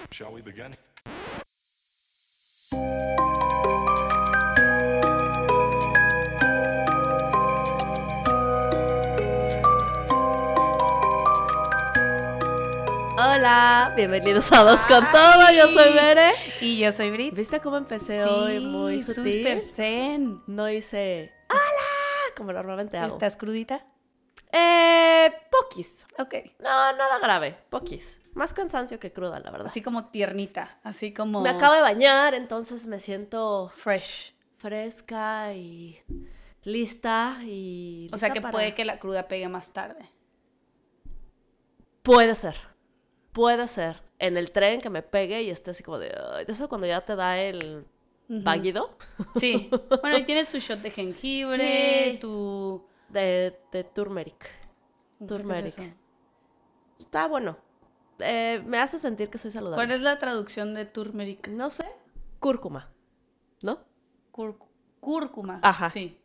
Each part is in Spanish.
Shall we begin? Hola, bienvenidos a Dos con Todo, yo soy Bere. Y yo soy Brit. ¿Viste cómo empecé Sí, hoy? Muy sutil. Super zen. No hice ¡hola! Como normalmente hago. ¿Estás crudita? Poquis. Ok. No, nada grave, poquis. Más cansancio que cruda, la verdad. Así como tiernita, así como... Me acabo de bañar, entonces me siento fresh. fresca y lista y O sea lista que para- puede que la cruda pegue más tarde. Puede ser. En el tren que me pegue y esté así como de... "Ay", de eso cuando ya te da el váguido. Sí. Bueno, y tienes tu shot de jengibre, Sí. tu... De turmeric. no sé qué es Turmeric. eso. Está bueno. Me hace sentir que soy saludable. ¿Cuál es la traducción de turmeric? No sé. Cúrcuma. ¿No? Cúrcuma. Ajá. Sí.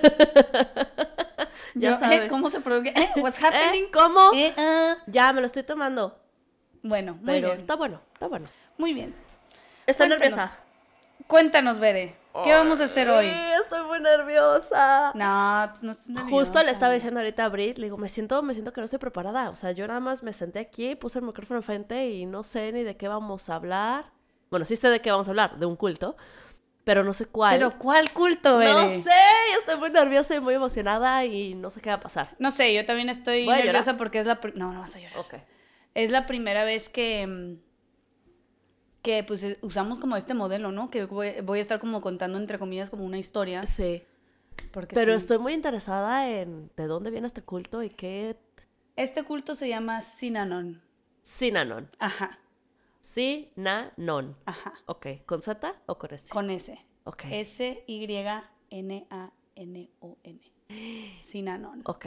Ya sabes. ¿Cómo se pronuncia? What's happening? ¿Cómo? Ah. Ya, me lo estoy tomando. Bueno, muy Pero bien. está bueno. Muy bien. Estoy Cuéntanos. nerviosa. Cuéntanos, Bere. ¿Qué vamos a hacer hoy? Estoy muy nerviosa. No estás nerviosa. Justo le estaba diciendo ahorita a Brit, le digo, me siento que no estoy preparada. O sea, yo nada más me senté aquí, puse el micrófono enfrente y no sé ni de qué vamos a hablar. Bueno, sí sé de qué vamos a hablar, de un culto, pero no sé cuál. ¿Pero cuál culto, Bere? No sé, estoy muy nerviosa y muy emocionada y no sé qué va a pasar. No sé, yo también estoy ¿Voy a llorar? nerviosa porque es la... No, no vas a llorar. Ok. Es la primera vez que pues usamos como este modelo, ¿no? Que voy a estar como contando, entre comillas, como una historia. Sí. Porque Pero sí. estoy muy interesada en de dónde viene este culto y qué... Este culto se llama Synanon. Synanon. Ajá, Synanon. ajá. Ok. ¿Con Z o con S? Con S. Ok. Synanon. Synanon. Ok.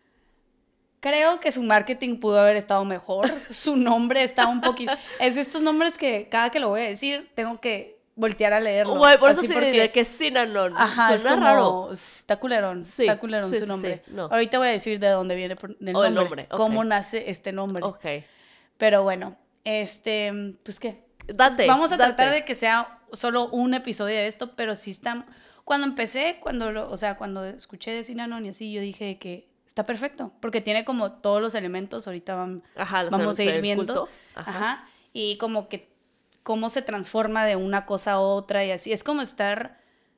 Creo que su marketing pudo haber estado mejor. Su nombre está un poquito... Es de estos nombres que cada que lo voy a decir tengo que voltear a leerlo. Güey, por eso Así sí, porque- de que Synanon. Ajá, es Suena como... raro. Está culerón. Sí, Está culerón sí, su sí, nombre. sí, no. Ahorita voy a decir de dónde viene el Oh, el nombre. nombre, ok. Cómo nace este nombre. Ok. Pero bueno, pues qué. Date. Vamos a date. tratar de que sea solo un episodio de esto, pero sí está... Cuando empecé, cuando escuché de Synanon y así, yo dije que está perfecto, porque tiene como todos los elementos, ahorita Ajá, vamos a ir el viendo. culto. Ajá. Y como que cómo se transforma de una cosa a otra y así. Es como estar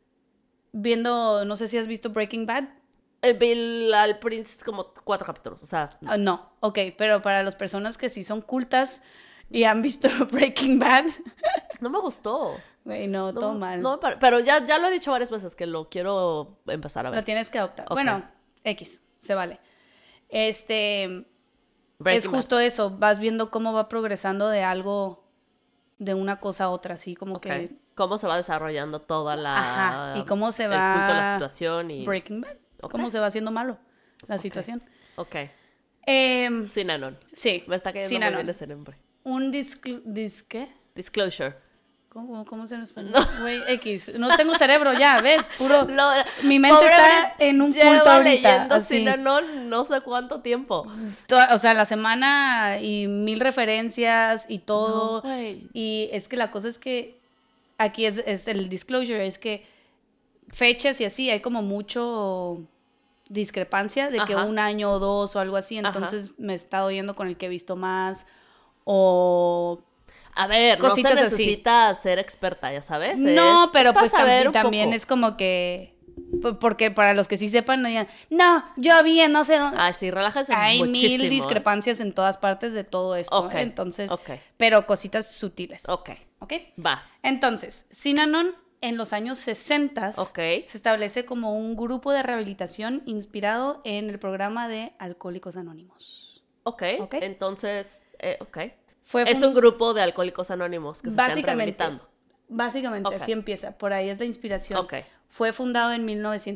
viendo, no sé si has visto Breaking Bad. Bill al Prince como 4 capítulos, o sea... No, ok, pero para las personas que sí son cultas y han visto Breaking Bad, No me gustó. güey, no, todo mal. No, pero ya lo he dicho varias veces que lo quiero empezar a ver. Lo tienes que adoptar. Ok. Bueno, X, se vale. Es Breaking Bad. justo eso, vas viendo cómo va progresando de algo, de una cosa a otra, así como Ok. que... Cómo se va desarrollando toda la... Ajá, y cómo se el va... culto, la situación y... Breaking Bad, Ok. cómo se va haciendo malo la situación. Ok. Em, Synanon. sí, Me está cayendo muy Synanon. bien ese nombre. Un ¿qué? Disclosure. ¿Cómo se nos español? Güey, X. No tengo cerebro ya, ¿ves? Puro... Lo- Mi mente pobre está Brit en un lleva punto ahorita. leyendo Así. Synanon no sé cuánto tiempo. O sea, la semana y 1000 referencias y todo. No, güey. Y es que la cosa es que aquí es el disclosure, es que fechas y así hay como mucho discrepancia de que Ajá. un año o dos o algo así. Ajá. Entonces me he estado yendo con el que he visto más o... A ver, Cositas no se así. necesita ser experta, ya sabes. No, pero para pues saber un también poco. es como que... Porque para los que sí sepan, no digan, no, yo vi en no sé dónde. Ah, sí, relájense Hay muchísimo. 1000 discrepancias en todas partes de todo esto. Ok, Entonces, ok. pero cositas sutiles. Ok, ¿Ok? va. Entonces, Synanon en los años 60 Ok. se establece como un grupo de rehabilitación inspirado en el programa de Alcohólicos Anónimos. Ok, Ok. entonces, ok. Fue Es un grupo de alcohólicos anónimos que se están rehabilitando. Básicamente, Ok. así empieza. Por ahí es la inspiración. Ok. Fue fundado en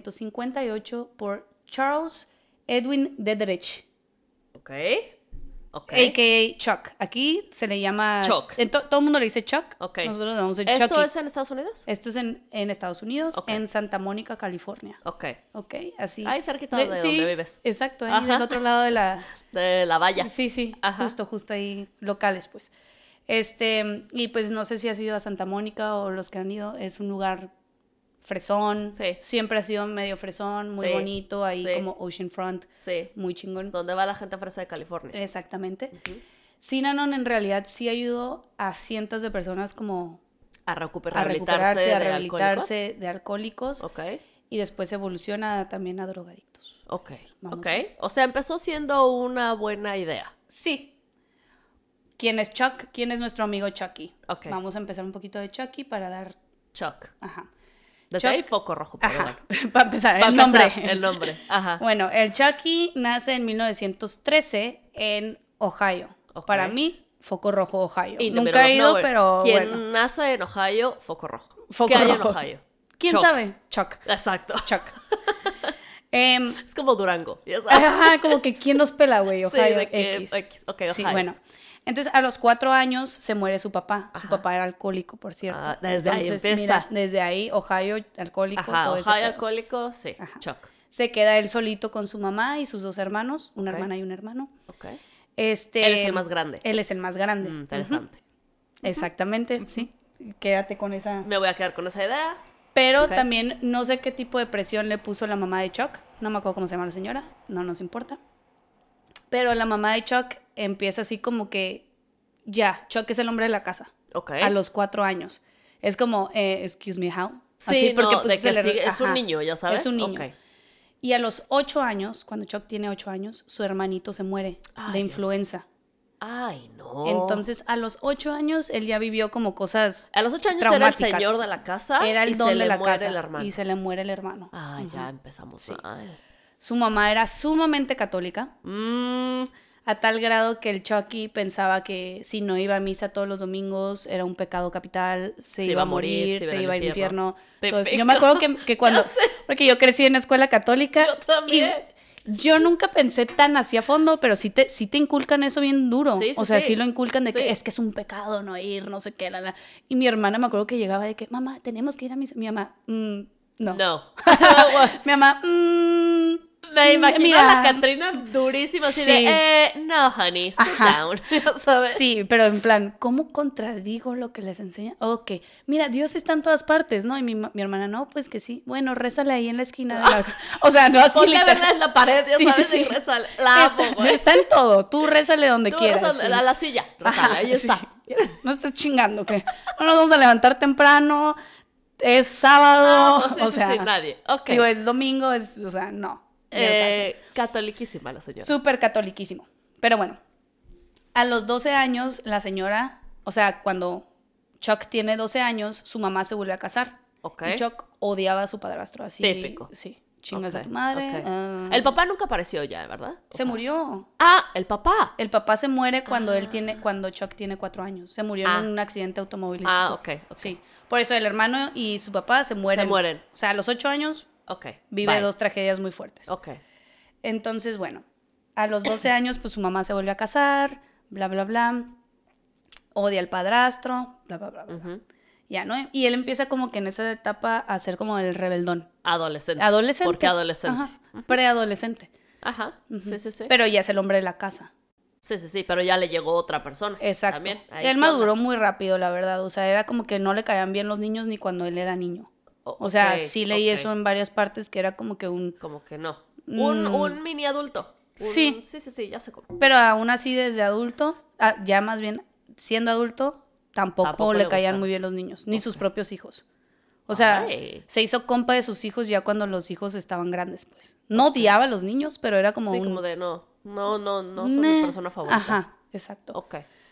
1958 por Charles Edwin Dedrich, Ok, ok. a.k.a. Chuck. Aquí se le llama... Chuck. Todo el mundo le dice Chuck. Ok. Nosotros le vamos a decir ¿Esto Chucky. es en Estados Unidos? Esto es en Estados Unidos, Ok. en Santa Mónica, California. Ok. Ok, así. Ahí cerquita de donde vives. Exacto, ahí Ajá. del otro lado de la... De la valla. Sí, Ajá. justo ahí, locales, pues. Y pues no sé si has ido a Santa Mónica o los que han ido, es un lugar fresón, Sí. siempre ha sido medio fresón, muy Sí, bonito, ahí sí. como oceanfront, Sí. muy chingón. ¿Dónde va la gente fresa de California? Exactamente. Ujú. Synanon en realidad sí ayudó a cientos de personas como A a recuperarse recuperarse, de a rehabilitarse alcohólicos. de alcohólicos Ok, y después evoluciona también a drogadictos. ok, Vamos ok. a O sea, empezó siendo una buena idea. Sí. ¿Quién es Chuck? ¿Quién es nuestro amigo Chucky? Ok. Vamos a empezar un poquito de Chucky para dar... Chuck. Ajá. Desde Chuck- ahí foco rojo, pero Ajá. bueno. Para empezar, Para el nombre. empezar, el nombre. Ajá. Bueno, el Chucky nace en 1913 en Ohio. Ok. Para mí, foco rojo Ohio. In the Nunca he middle ido, of nowhere. pero Quien bueno. nace en Ohio, foco rojo. Foco ¿Qué hay en rojo. Ohio? ¿Quién Chuck. sabe? Chuck. Exacto. Chuck. Em, Es como Durango, ya sabes. ajá, como que ¿quién nos pela, güey? Sí, Ohio de que X. X. Ok, Sí, Ohio. bueno. Entonces, a los 4 años se muere su papá. Su Ajá. papá era alcohólico, por cierto. Ah, desde ahí empieza. Mira, desde ahí, Ohio, alcohólico, Ajá, todo ese Ohio pedo. alcohólico, sí. Ajá. Chuck. Se queda él solito con su mamá y sus 2 hermanos, una Ok. hermana y un hermano. Ok. Él Él es el más grande. Él es el más grande. Interesante. Ujú. Exactamente, sí. Quédate con esa. Me voy a quedar con esa idea. Pero Ok. también no sé qué tipo de presión le puso la mamá de Chuck. No me acuerdo cómo se llama la señora, no nos importa. Pero la mamá de Chuck empieza así como que, ya, Chuck es el hombre de la casa. Ok. A los 4 años. Es como, excuse me, how? Sí, Así, porque no, pues de que se le- sigue- es un ajá, niño, ya sabes. Es un niño. Ok. Y a los 8 años, cuando Chuck tiene 8 años, su hermanito se muere Ay, de Dios. influenza. Ay, no. Entonces, a los 8 años, él ya vivió como cosas A los 8 años era el traumáticas. señor de la casa. Era y el don se de le la muere casa. el hermano. Y se le muere el hermano. Ah, Ujú. ya empezamos Sí. mal. Su mamá era sumamente católica, a tal grado que el Chucky pensaba que si no iba a misa todos los domingos era un pecado capital, se iba a morir, se iba al infierno. Entonces, yo me acuerdo que cuando, Ya sé. porque yo crecí en escuela católica, Yo también. y yo nunca pensé tan así a fondo, pero sí te inculcan eso bien duro. Sí, sí, O sea, sí. sí lo inculcan de Sí. que es un pecado no ir, no sé qué, Y mi hermana me acuerdo que llegaba de que, mamá, tenemos que ir a misa. Mi mamá, no. No. Mi mamá, Me imagino mira. a la Catrina durísima así Sí. de, no, honey, sit Ajá. down, ya sabes. Sí, pero en plan, ¿cómo contradigo lo que les enseña? Ok, mira, Dios está en todas partes, ¿no? Y mi hermana, no, pues que sí. Bueno, rézale ahí en la esquina de la... O sea, no así Ponle a literal. verla en la pared, ya Sí, sabes, sí, y sí. rezale. La amo, güey. Está en todo, tú rézale donde Tú quieras. rezale, sí. a la silla, rezale, Ajá, ahí sí. está. No estés chingando, que no nos vamos a levantar temprano, es sábado, Ah, pues sí, o sí, sea, sí, nadie. Ok. digo, es domingo, o sea, no. ni al caso. Catoliquísima la señora. Súper catoliquísimo. Pero bueno, a los 12 años, la señora, o sea, cuando Chuck tiene 12 años, su mamá se vuelve a casar. Ok. Y Chuck odiaba a su padrastro, así. Típico. Sí, chingas Ok, a tu madre. ok. El papá nunca apareció ya, ¿verdad? O se sea- murió. Ah, el papá. El papá se muere cuando Chuck tiene 4 años. Se murió Ah. en un accidente automovilístico. Ah, ok, ok. Sí. Por eso el hermano y su papá se mueren. Se mueren. O sea, a los 8 años Ok. vive bye. 2 tragedias muy fuertes. Ok. Entonces, bueno, a los 12 años, pues su mamá se vuelve a casar, bla, bla, bla. Odia al padrastro, bla, bla, bla, bla. Ujú. Ya, ¿no? Y él empieza como que en esa etapa a ser como el rebeldón. Adolescente. Adolescente. ¿Por qué adolescente? Ajá, preadolescente. Ajá. Ujú. Sí, sí, sí. Pero ya es el hombre de la casa. Sí, sí, sí, pero ya le llegó otra persona. Exacto. También. Ahí, Él ¿qué maduró onda? muy rápido, la verdad. O sea, era como que no le caían bien los niños ni cuando él era niño. O sea, Ok, sí leí ok. eso en varias partes, que era como que un... Como que no. Mm. Un mini adulto. Sí. Sí, sí, sí, ya sé cómo. Pero aún así, desde adulto, ya más bien siendo adulto, tampoco le caían gustaba. muy bien los niños, ni sus Ok. propios hijos. O sea, Ay. se hizo compa de sus hijos ya cuando los hijos estaban grandes, pues. No odiaba a los niños, pero era como Sí, un... como de no son "Neh". mi persona favorita. Ajá, exacto. Ok.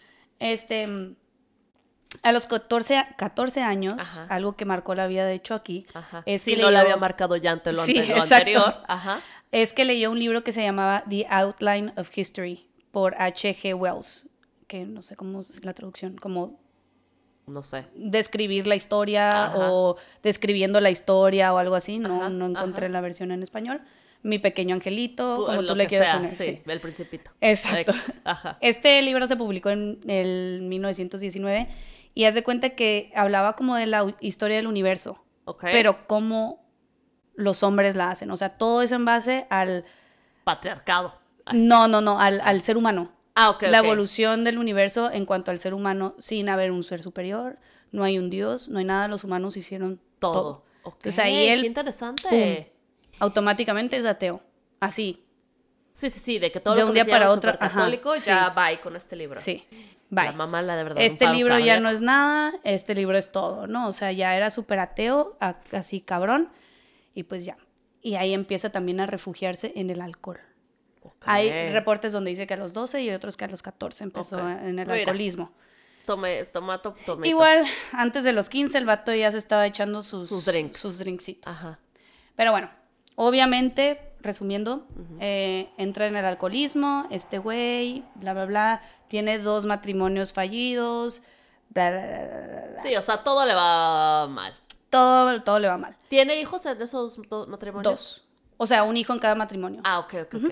A los 14 años, Ajá. algo que marcó la vida de Chucky, Ajá. es Si que no le leyó- había marcado ya ante lo, Sí, ante lo exacto. anterior. Ajá. es que leyó un libro que se llamaba The Outline of History por H.G. Wells, que no sé cómo es la traducción, como No sé. describir la historia Ajá. o describiendo la historia o algo así, no, Ajá, no encontré ajá. la versión en español. Mi pequeño angelito, como Lo tú le que quieras sea, poner. sí, Sí. el principito. Exacto. X, ajá. Este libro se publicó en el 1919 y haz de cuenta que hablaba como de la historia del universo, Ok. pero cómo los hombres la hacen. O sea, todo es en base al... Patriarcado. No, al ser humano. La evolución del universo en cuanto al ser humano, sin haber un ser superior, no hay un Dios, no hay nada, los humanos hicieron todo. Entonces ahí él, qué interesante. ¡pum!, automáticamente es ateo, así. Sí, de que todo de lo que un día para otro, católico ya va con este libro. Sí, bye. La mamá la de verdad. Este libro ya no es nada, este libro es todo, ¿no? O sea, ya era súper ateo, así cabrón, y pues ya. Y ahí empieza también a refugiarse en el alcohol. Hay reportes donde dice que a los 12 y otros que a los 14 empezó en el alcoholismo. Tomato. Igual, antes de los 15 el vato ya se estaba echando sus drinksitos. Ajá. Pero bueno, obviamente, resumiendo, entra en el alcoholismo, este güey, bla, bla, bla, tiene 2 matrimonios fallidos, bla, bla, bla, bla, bla. Sí, o sea, todo le va mal. Todo le va mal. ¿Tiene hijos en esos matrimonios? 2. O sea, un hijo en cada matrimonio. Ok.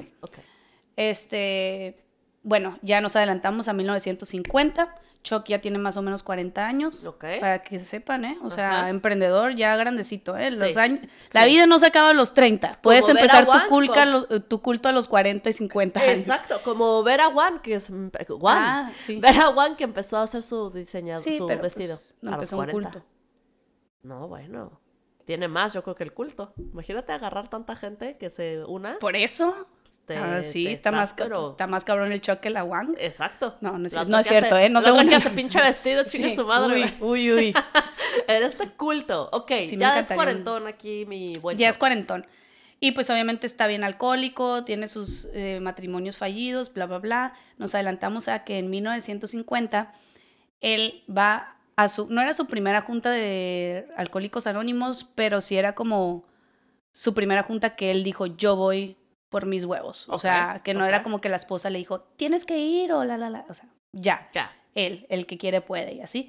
Bueno, ya nos adelantamos a 1950. Chuck ya tiene más o menos 40 años. Para que sepan, ¿eh? O sea, emprendedor ya grandecito, ¿eh? Los años... La vida no se acaba a los 30. Puedes empezar tu culto a los 40 y 50 años. Exacto, como Vera Wang, que es... Sí. Vera Wang, que empezó a hacer su diseñado, su vestido. Pues, no empezó un culto. No, bueno. Tiene más, yo creo, que el culto. Imagínate agarrar tanta gente que se una. Por eso... está más cabrón el Chuck que la Wang. Exacto. No es cierto, ¿eh? No sé que hace pinche vestido, chingue su madre. Uy. Era este culto. Ok, sí, ya es cuarentón aquí, mi buen Ya Chuck. Es cuarentón. Y pues obviamente está bien alcohólico, tiene sus matrimonios fallidos, bla, bla, bla. Nos adelantamos a que en 1950 él va a no era su primera junta de Alcohólicos Anónimos, pero sí era como su primera junta que él dijo, yo voy por mis huevos. O sea, que no era como que la esposa le dijo, tienes que ir o la. O sea, ya. Él, el que quiere puede y así.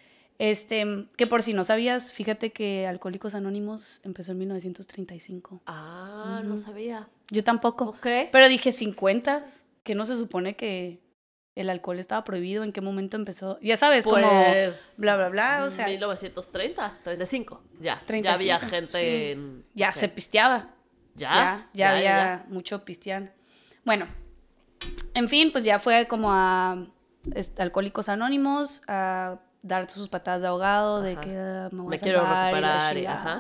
Que por si no sabías, fíjate que Alcohólicos Anónimos empezó en 1935. No sabía. Yo tampoco. Pero dije 50, que no se supone que el alcohol estaba prohibido, ¿en qué momento empezó? Ya sabes, pues, como bla, bla, bla, o sea. 1930, 35, ya. 35, ya había gente en... Ya se pisteaba. Ya había mucho pistear. Bueno, en fin, pues ya fue como a Alcohólicos Anónimos a dar sus patadas de ahogado, de que me quiero recuperar.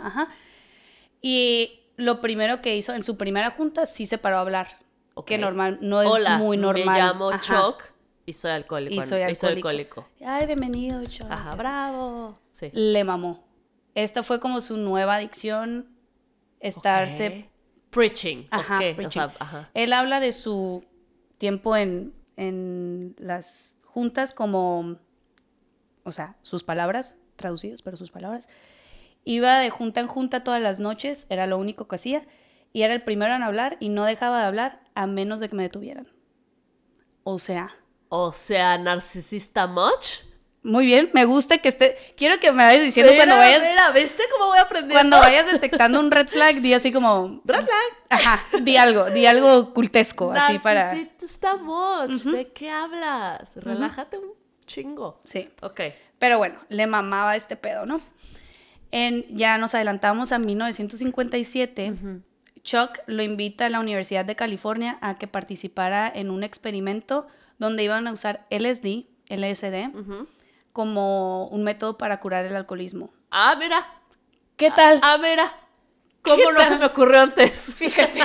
Y lo primero que hizo en su primera junta sí se paró a hablar. Que normal, no es muy normal. Me llamo Chuck y soy alcohólico. Soy alcohólico. Ay, bienvenido, Chuck. Ajá, bravo. Sí. Le mamó. Esta fue como su nueva adicción, estarse... Preaching. Preaching. O sea, él habla de su tiempo en las juntas como, o sea, sus palabras, traducidas, pero sus palabras. Iba de junta en junta todas las noches, era lo único que hacía, y era el primero en hablar y no dejaba de hablar a menos de que me detuvieran. O sea, narcisista much. Muy bien, me gusta que esté... Quiero que me vayas diciendo cuando vayas... ¿viste cómo voy aprendiendo? Cuando vayas detectando un red flag, di así como... Red flag. Ajá, di algo cultesco, así para... Narcisista much, ¿de qué hablas? Relájate un chingo. Sí. Ok. Pero bueno, le mamaba este pedo, ¿no? Ya nos adelantamos a 1957. Chuck lo invita a la Universidad de California a que participara en un experimento donde iban a usar LSD, como un método para curar el alcoholismo. Mira. ¿Qué tal? Mira. ¿Cómo no se me ocurrió antes? Fíjate.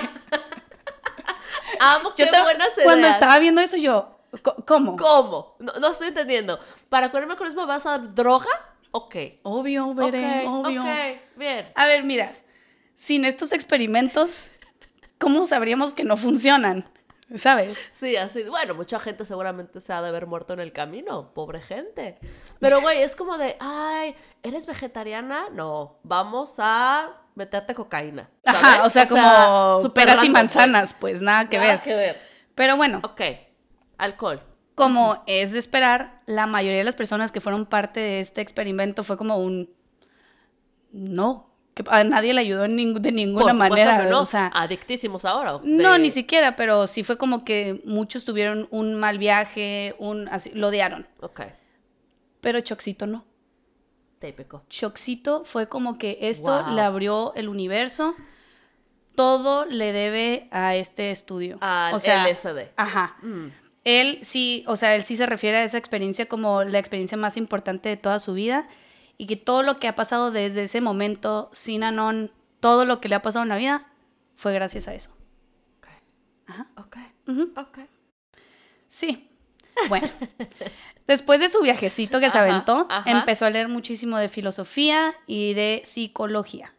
Qué buenas ideas. Cuando estaba viendo eso yo, ¿cómo? ¿Cómo? No estoy entendiendo. ¿Para curar el alcoholismo vas a dar droga? Ok. Obvio. Ok, bien. A ver, mira. Sin estos experimentos, ¿cómo sabríamos que no funcionan? ¿Sabes? Sí, así. Bueno, mucha gente seguramente se ha de haber muerto en el camino. Pobre gente. Pero, güey, es como de, ay, ¿eres vegetariana? No, vamos a meterte cocaína. ¿Sabes? Ajá, o sea, como peras y manzanas, pues nada que ver. Pero bueno. Ok, alcohol. Como es de esperar, la mayoría de las personas que fueron parte de este experimento fue como no. Que a nadie le ayudó de ninguna manera. No. O sea, adictísimos ahora. No, ni siquiera, pero sí fue como que muchos tuvieron un mal viaje, así, lo odiaron. Ok. Pero Chuckcito no. Típico. Chuckcito fue como que esto le abrió el universo. Todo le debe a este estudio. Al LSD. Ajá. él sí se refiere a esa experiencia como la experiencia más importante de toda su vida y que todo lo que ha pasado desde ese momento, Synanon, todo lo que le ha pasado en la vida, fue gracias a eso. Okay. Ajá. Okay. Uh-huh. Okay. Sí. Bueno, después de su viajecito que se aventó, empezó a leer muchísimo de filosofía y de psicología.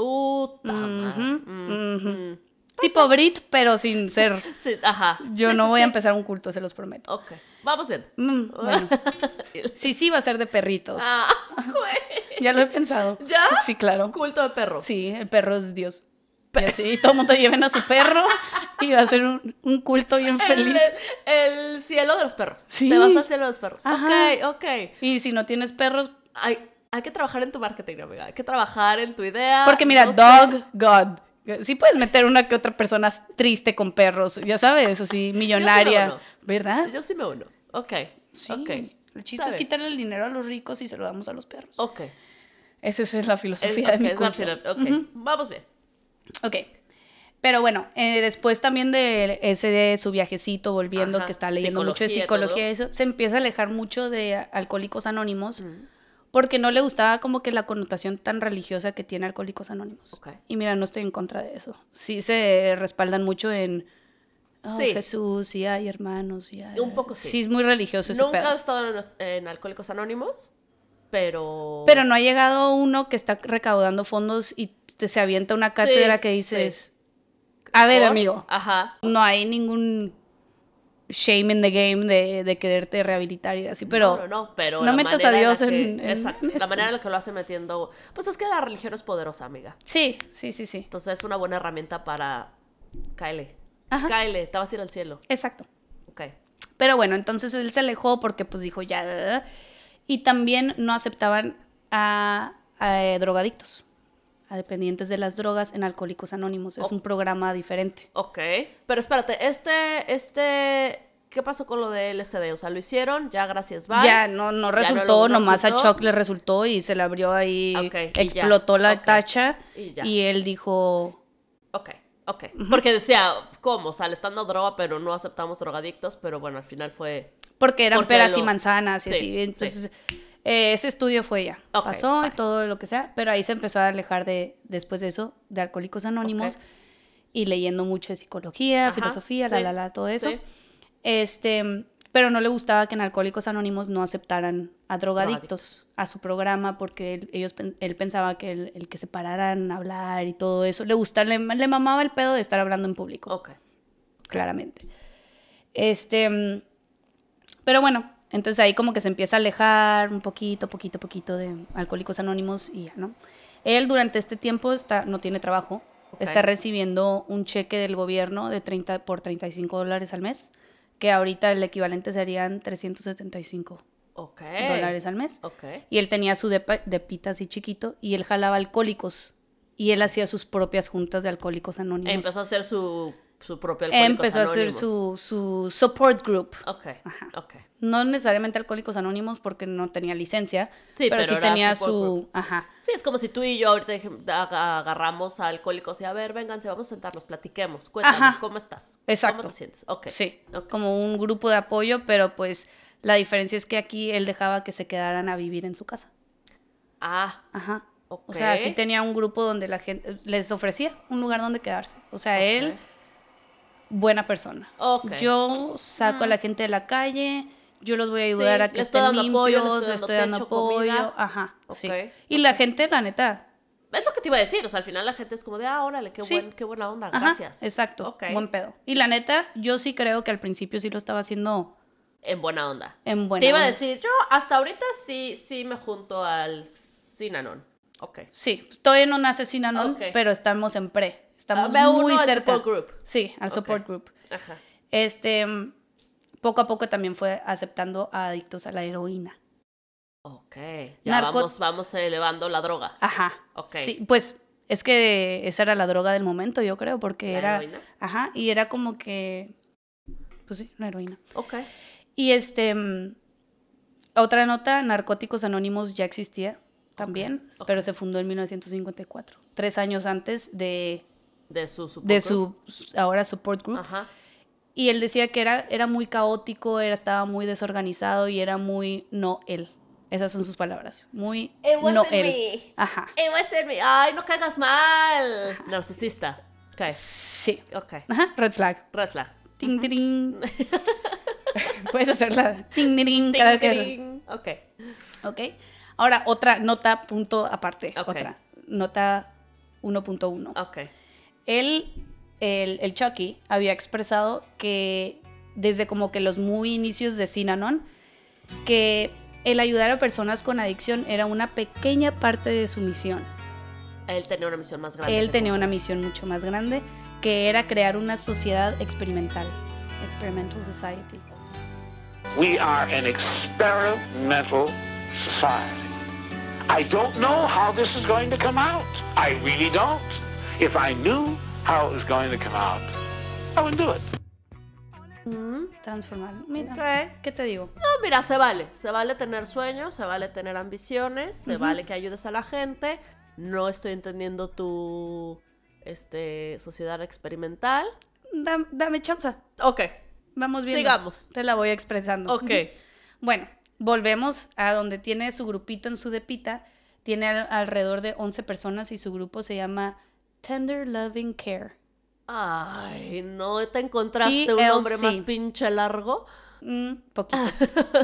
Tipo Brit, pero sin ser. Sí, ajá. Yo no voy a empezar un culto, se los prometo. Ok, vamos bien. Bueno. Sí, va a ser de perritos. Güey. Ya lo he pensado. ¿Ya? Sí, claro. Culto de perros. Sí, el perro es Dios. Y así, todo el mundo lleven a su perro y va a ser un culto bien feliz. El cielo de los perros. Sí. Te vas al cielo de los perros. Ajá. Ok. Y si no tienes perros... Hay que trabajar en tu marketing, amiga. Hay que trabajar en tu idea. Porque mira, Dog God. Sí puedes meter una que otra persona triste con perros, ya sabes, así, millonaria. Yo sí me uno. ¿Verdad? Yo sí me uno. Ok. Sí. Okay. El chiste es quitarle el dinero a los ricos y se lo damos a los perros. Ok. Esa es la filosofía de mi culto. Vamos bien. Ok. Pero bueno, después también de su viajecito volviendo, que está leyendo mucho de psicología y eso, se empieza a alejar mucho de Alcohólicos Anónimos porque no le gustaba como que la connotación tan religiosa que tiene Alcohólicos Anónimos. Okay. Y mira, no estoy en contra de eso. Sí se respaldan mucho en Jesús y hay hermanos. Y un poco sí. Sí, es muy religioso ese pedo. Nunca he estado en Alcohólicos Anónimos, pero... Pero no ha llegado uno que está recaudando fondos y se avienta una cátedra que dices... A ver, amigo. Ajá. No hay ningún shame in the game de quererte rehabilitar y así, pero... No, pero... No metas a Dios en exacto. La manera en la que lo hace metiendo... Pues es que la religión es poderosa, amiga. Sí. Entonces es una buena herramienta para... Cáele. Ajá. Cáele, te vas a ir al cielo. Exacto. Ok. Pero bueno, entonces él se alejó porque pues dijo ya... Y también no aceptaban a drogadictos, a dependientes de las drogas en Alcohólicos Anónimos. Es un programa diferente. Ok. Pero espérate, ¿qué pasó con lo de LSD? O sea, lo hicieron, ya gracias, bye. Ya no resultó, nomás a Chuck le resultó y se le abrió ahí, explotó la tacha y él dijo... Ok. Porque decía, ¿cómo? O sea, le están dando droga, pero no aceptamos drogadictos, pero bueno, al final fue... Porque eran peras y manzanas y así, entonces... Ese estudio fue ya, pasó y todo lo que sea, pero ahí se empezó a alejar después de eso, de Alcohólicos Anónimos, y leyendo mucho de psicología, filosofía, todo eso. Sí. Pero no le gustaba que en Alcohólicos Anónimos no aceptaran a drogadictos a su programa, porque él pensaba que el que se pararan a hablar y todo eso, le mamaba el pedo de estar hablando en público. Claramente. Pero bueno, entonces ahí como que se empieza a alejar un poquito de Alcohólicos Anónimos y ya, ¿no? Él durante este tiempo no tiene trabajo, está recibiendo un cheque del gobierno de por $35 al mes, que ahorita el equivalente serían $375 al mes. Y él tenía su depita así chiquito y él jalaba alcohólicos y él hacía sus propias juntas de Alcohólicos Anónimos. Empezó a hacer su propio Alcohólicos Anónimos. Empezó a hacer su support group. Ok. No necesariamente Alcohólicos Anónimos porque no tenía licencia, pero sí era tenía su... Ajá. Sí, es como si tú y yo ahorita agarramos a alcohólicos y a ver, vénganse, vamos a sentarnos, platiquemos, cuéntame, ¿cómo estás? Exacto. ¿Cómo te sientes? Sí, como un grupo de apoyo, pero pues la diferencia es que aquí él dejaba que se quedaran a vivir en su casa. Ajá. O sea, sí tenía un grupo donde la gente les ofrecía un lugar donde quedarse. O sea, él, buena persona. Yo saco a la gente de la calle... Yo los voy a ayudar a que estén limpios, les estoy dando apoyo. Comida. Ajá, sí. Y la gente, la neta... Es lo que te iba a decir, o sea, al final la gente es como de, órale, qué buena onda, gracias. Exacto, buen pedo. Y la neta, yo sí creo que al principio sí lo estaba haciendo... En buena onda. Te iba a decir, yo hasta ahorita sí me junto al Synanon. Sí, estoy en una Synanon, pero estamos en pre. Estamos muy cerca. Al support group. Sí, al support group. Ajá. Poco a poco también fue aceptando a adictos a la heroína. Ya vamos elevando la droga. Ajá. Sí, pues es que esa era la droga del momento, yo creo, porque ¿heroína? Ajá, y era como que... Pues sí, la heroína. Y otra nota, Narcóticos Anónimos ya existía también, pero se fundó en 1954, 3 años antes de su ahora support group. Y él decía que era muy caótico, estaba muy desorganizado y era muy no él. Esas son sus palabras. Muy no él. Me. Ajá. It wasn't me. Ay, no caigas mal. Ajá. Narcisista. Okay. Sí. Ok. Ajá. Red flag. Red flag. Ting, tiring. Puedes hacerla. Ting, tiring. Cada vez que Ok. Ahora, otra nota punto aparte. Okay. Otra. Nota 1.1. Ok. El Chucky había expresado que desde como que los muy inicios de Synanon, que el ayudar a personas con adicción era una pequeña parte de su misión. Él tenía una misión más grande. Él tenía una misión mucho más grande, que era crear una sociedad experimental. Experimental Society. We are an experimental society. I don't know how this is going to come out. I really don't. If I knew how it was going to come out, I would do it. Transformar. Mira, okay. ¿Qué te digo? No, mira, se vale tener sueños, se vale tener ambiciones, se vale que ayudes a la gente. No estoy entendiendo tu sociedad experimental. Dame chance. Ok. Vamos viendo. Sigamos. Te la voy expresando. Ok. Bueno, volvemos a donde tiene su grupito en su depita. Tiene alrededor de 11 personas y su grupo se llama Tender Loving Care. Ay, ¿no te encontraste un nombre más pinche largo? Poquitos.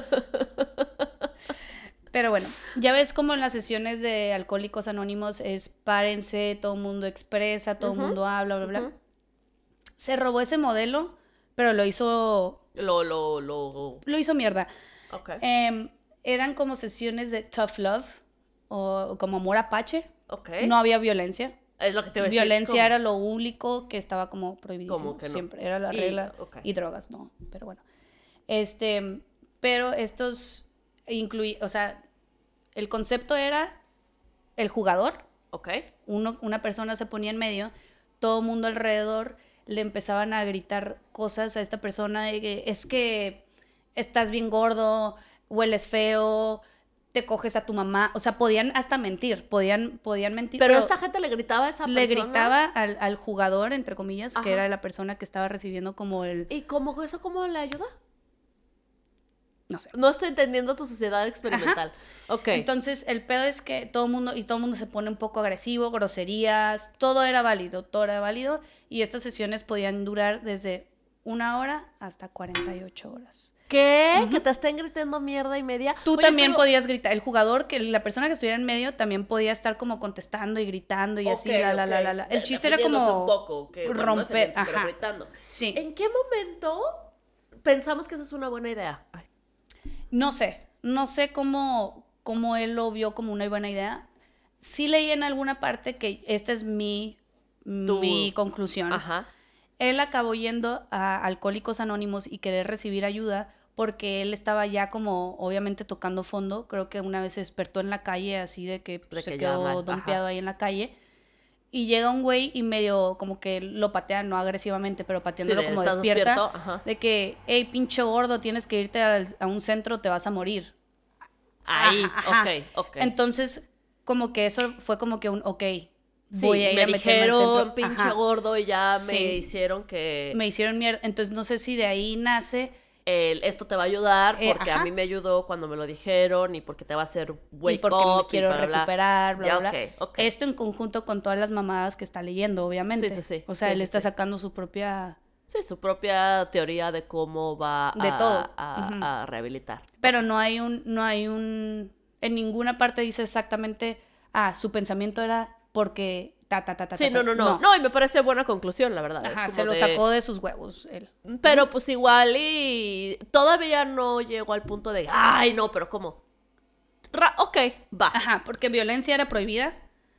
Pero bueno, ya ves como en las sesiones de Alcohólicos Anónimos es párense, todo el mundo expresa, todo el mundo habla, bla, bla. Se robó ese modelo, pero lo hizo... Lo hizo mierda. Okay. Eran como sesiones de tough love o como amor apache. Okay. No había violencia. Es lo que te iba a decir. Violencia era lo único que estaba como prohibidísimo. Como que no. Siempre era la regla. Y drogas, no. Pero bueno. Pero estos o sea, el concepto era el jugador. Ok. Una persona se ponía en medio, todo el mundo alrededor le empezaban a gritar cosas a esta persona de que es que estás bien gordo, hueles feo, te coges a tu mamá, o sea, podían hasta mentir, podían mentir. Pero esta gente le gritaba a esa persona. Le gritaba al jugador, entre comillas, que era la persona que estaba recibiendo como el... ¿Y cómo le ayuda? No sé. No estoy entendiendo tu sociedad experimental. Ok. Entonces, el pedo es que todo el mundo se pone un poco agresivo, groserías, todo era válido, y estas sesiones podían durar desde 1 hora hasta 48 horas. ¿Qué? ¿Que te estén gritando mierda y media? Tú también podías gritar. El jugador, la persona que estuviera en medio, también podía estar como contestando y gritando y así, la. El chiste era como un poco, que, romper. No ajá. Gritando. Sí. ¿En qué momento pensamos que esa es una buena idea? Ay. No sé cómo él lo vio como una buena idea. Sí leí en alguna parte que esta es mi conclusión. Ajá. Él acabó yendo a Alcohólicos Anónimos y querer recibir ayuda porque él estaba ya como obviamente tocando fondo. Creo que una vez se despertó en la calle así de que se quedó dompeado ahí en la calle. Y llega un güey y medio como que lo patea, no agresivamente, pero pateándolo como despierta. De que, hey, pinche gordo, tienes que irte a un centro, te vas a morir. Ahí, ok. Entonces, como que eso fue como que un voy a ir a meterme al centro. Pinche gordo, y ya me hicieron que... Me hicieron mierda. Entonces, no sé si de ahí nace... esto te va a ayudar porque a mí me ayudó cuando me lo dijeron y porque te va a hacer wake up. Y porque me quiero recuperar, bla, bla. Okay. Esto en conjunto con todas las mamadas que está leyendo, obviamente. Sí. O sea, él está sacando su propia... Sí, su propia teoría de cómo va a rehabilitar. Pero no hay un... En ninguna parte dice exactamente... su pensamiento era porque... Sí, no, y me parece buena conclusión, la verdad. Ajá, se lo sacó de sus huevos él. Pero pues igual y todavía no llegó al punto de, ay, no, pero ¿cómo? Ok, va. Ajá, porque violencia era prohibida.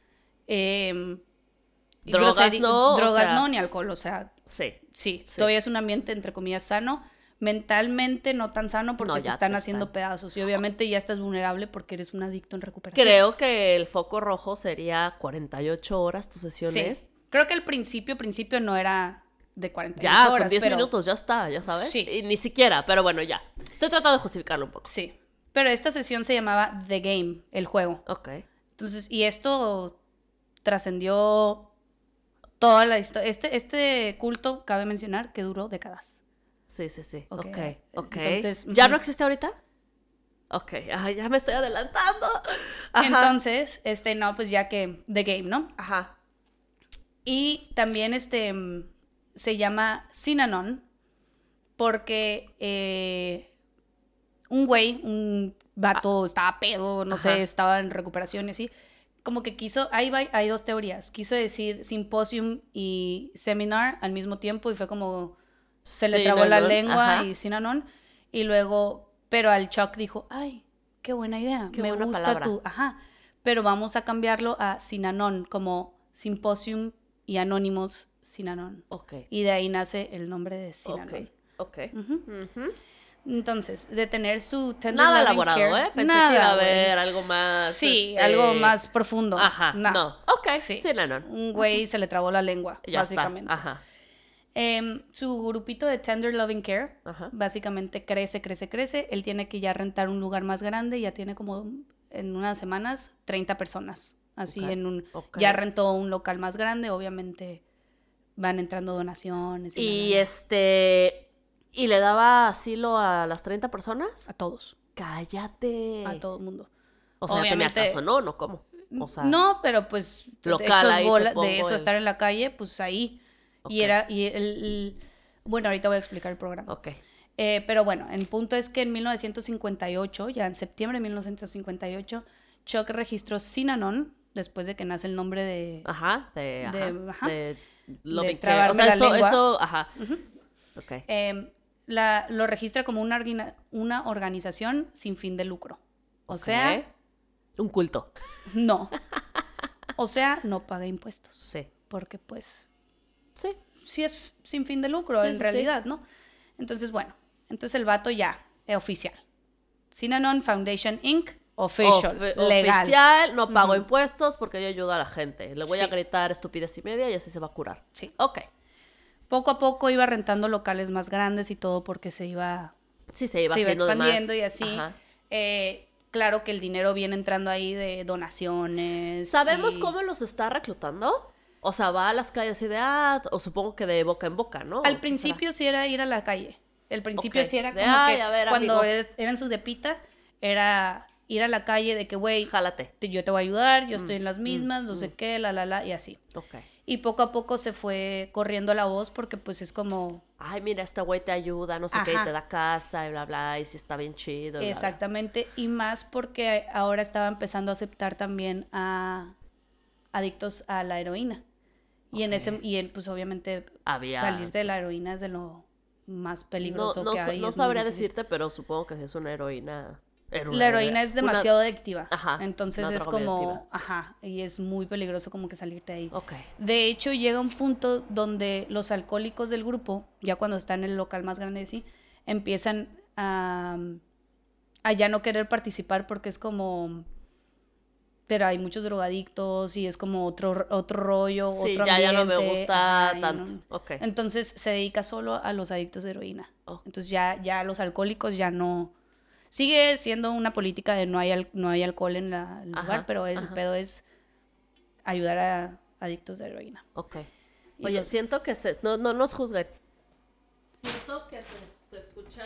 Drogas no, ni alcohol, o sea. Sí. Todavía es un ambiente, entre comillas, sano. Mentalmente no tan sano porque te están haciendo pedazos. Y obviamente ya estás vulnerable porque eres un adicto en recuperación. Creo que el foco rojo sería 48 horas tus sesiones. Sí. Creo que el principio no era de 48 horas. Ya, con 10 minutos ya está, ya sabes. Sí. Y ni siquiera, pero bueno, ya. Estoy tratando de justificarlo un poco. Sí. Pero esta sesión se llamaba The Game, el juego. Ok. Entonces, y esto trascendió toda la historia. Este culto, cabe mencionar, que duró décadas. Sí. Ok. Entonces, ¿ya no existe ahorita? Ok, ya me estoy adelantando. Ajá. Entonces, no, pues ya que The Game, ¿no? Ajá. Y también se llama Synanon porque un vato estaba pedo, no sé, estaba en recuperación y así, como que hay dos teorías, quiso decir symposium y seminar al mismo tiempo y fue como, se le trabó la lengua y Synanon, y luego, pero al Chuck dijo, ay, qué buena idea, qué me buena gusta palabra. pero vamos a cambiarlo a Synanon, como symposium y anónimos Synanon. Ok. Y de ahí nace el nombre de Synanon. Ok. Entonces, de tener su tender nada loving elaborado, care, Pensé que iba a haber algo más. Sí, algo más profundo. Ajá, no. Ok, sí, no. Un güey se le trabó la lengua, Ya básicamente. Está. Ajá. Su grupito de tender loving care, básicamente crece. Él tiene que ya rentar un lugar más grande, ya tiene como en unas semanas 30 personas. Así ya rentó un local más grande, obviamente van entrando donaciones. ¿Y le daba asilo a las 30 personas? A todos. Cállate. A todo el mundo. O sea, tenía casa, ¿no? ¿No cómo? O sea, no, pero pues local ahí de eso, estar en la calle, pues ahí. Okay. Bueno, ahorita voy a explicar el programa. Ok. Pero bueno, el punto es que en 1958, ya en septiembre de 1958, Chuck registró Synanon, después de que nace el nombre de... de loving care. O sea, eso, Ok. Lo registra como una organización sin fin de lucro. O sea... Un culto. No. O sea, no paga impuestos. Sí. Porque pues... Sí es sin fin de lucro, en realidad, ¿no? Entonces, bueno. Entonces el vato ya es oficial. Synanon Foundation Inc. Official. Legal. Oficial, no pago impuestos porque yo ayudo a la gente. Le voy a gritar estupidez y media y así se va a curar. Sí. Ok. Poco a poco iba rentando locales más grandes y todo porque se iba expandiendo y así. Claro que el dinero viene entrando ahí de donaciones. ¿Sabemos cómo los está reclutando? O sea, va a las calles y o supongo que de boca en boca, ¿no? Al principio sí era ir a la calle. El principio sí era como que cuando eran su depita, era ir a la calle de que, güey, jálate. Yo te voy a ayudar, yo estoy en las mismas, no sé qué, y así. Ok. Y poco a poco se fue corriendo la voz porque pues es como... Ay, mira, este güey te ayuda, no sé qué, y te da casa, y bla, bla, y sí está bien chido. Exactamente, bla, bla. Y más porque ahora estaba empezando a aceptar también a adictos a la heroína. Y pues obviamente salir de la heroína es de lo más peligroso que hay. No sabría decirte, pero supongo que es una heroína. La heroína es demasiado adictiva. Entonces es como, adictiva. Y es muy peligroso como que salirte ahí. Ok. De hecho, llega un punto donde los alcohólicos del grupo, ya cuando están en el local más grande así, empiezan a ya no querer participar porque es como... Pero hay muchos drogadictos y es como otro rollo, otro ambiente. Ya no me gusta tanto. No. Okay. Entonces se dedica solo a los adictos de heroína. Entonces ya los alcohólicos ya no... Sigue siendo una política de no hay alcohol en el lugar, pero el pedo es ayudar a adictos de heroína. Ok. Oye, siento que no nos juzguen. Siento que se escucha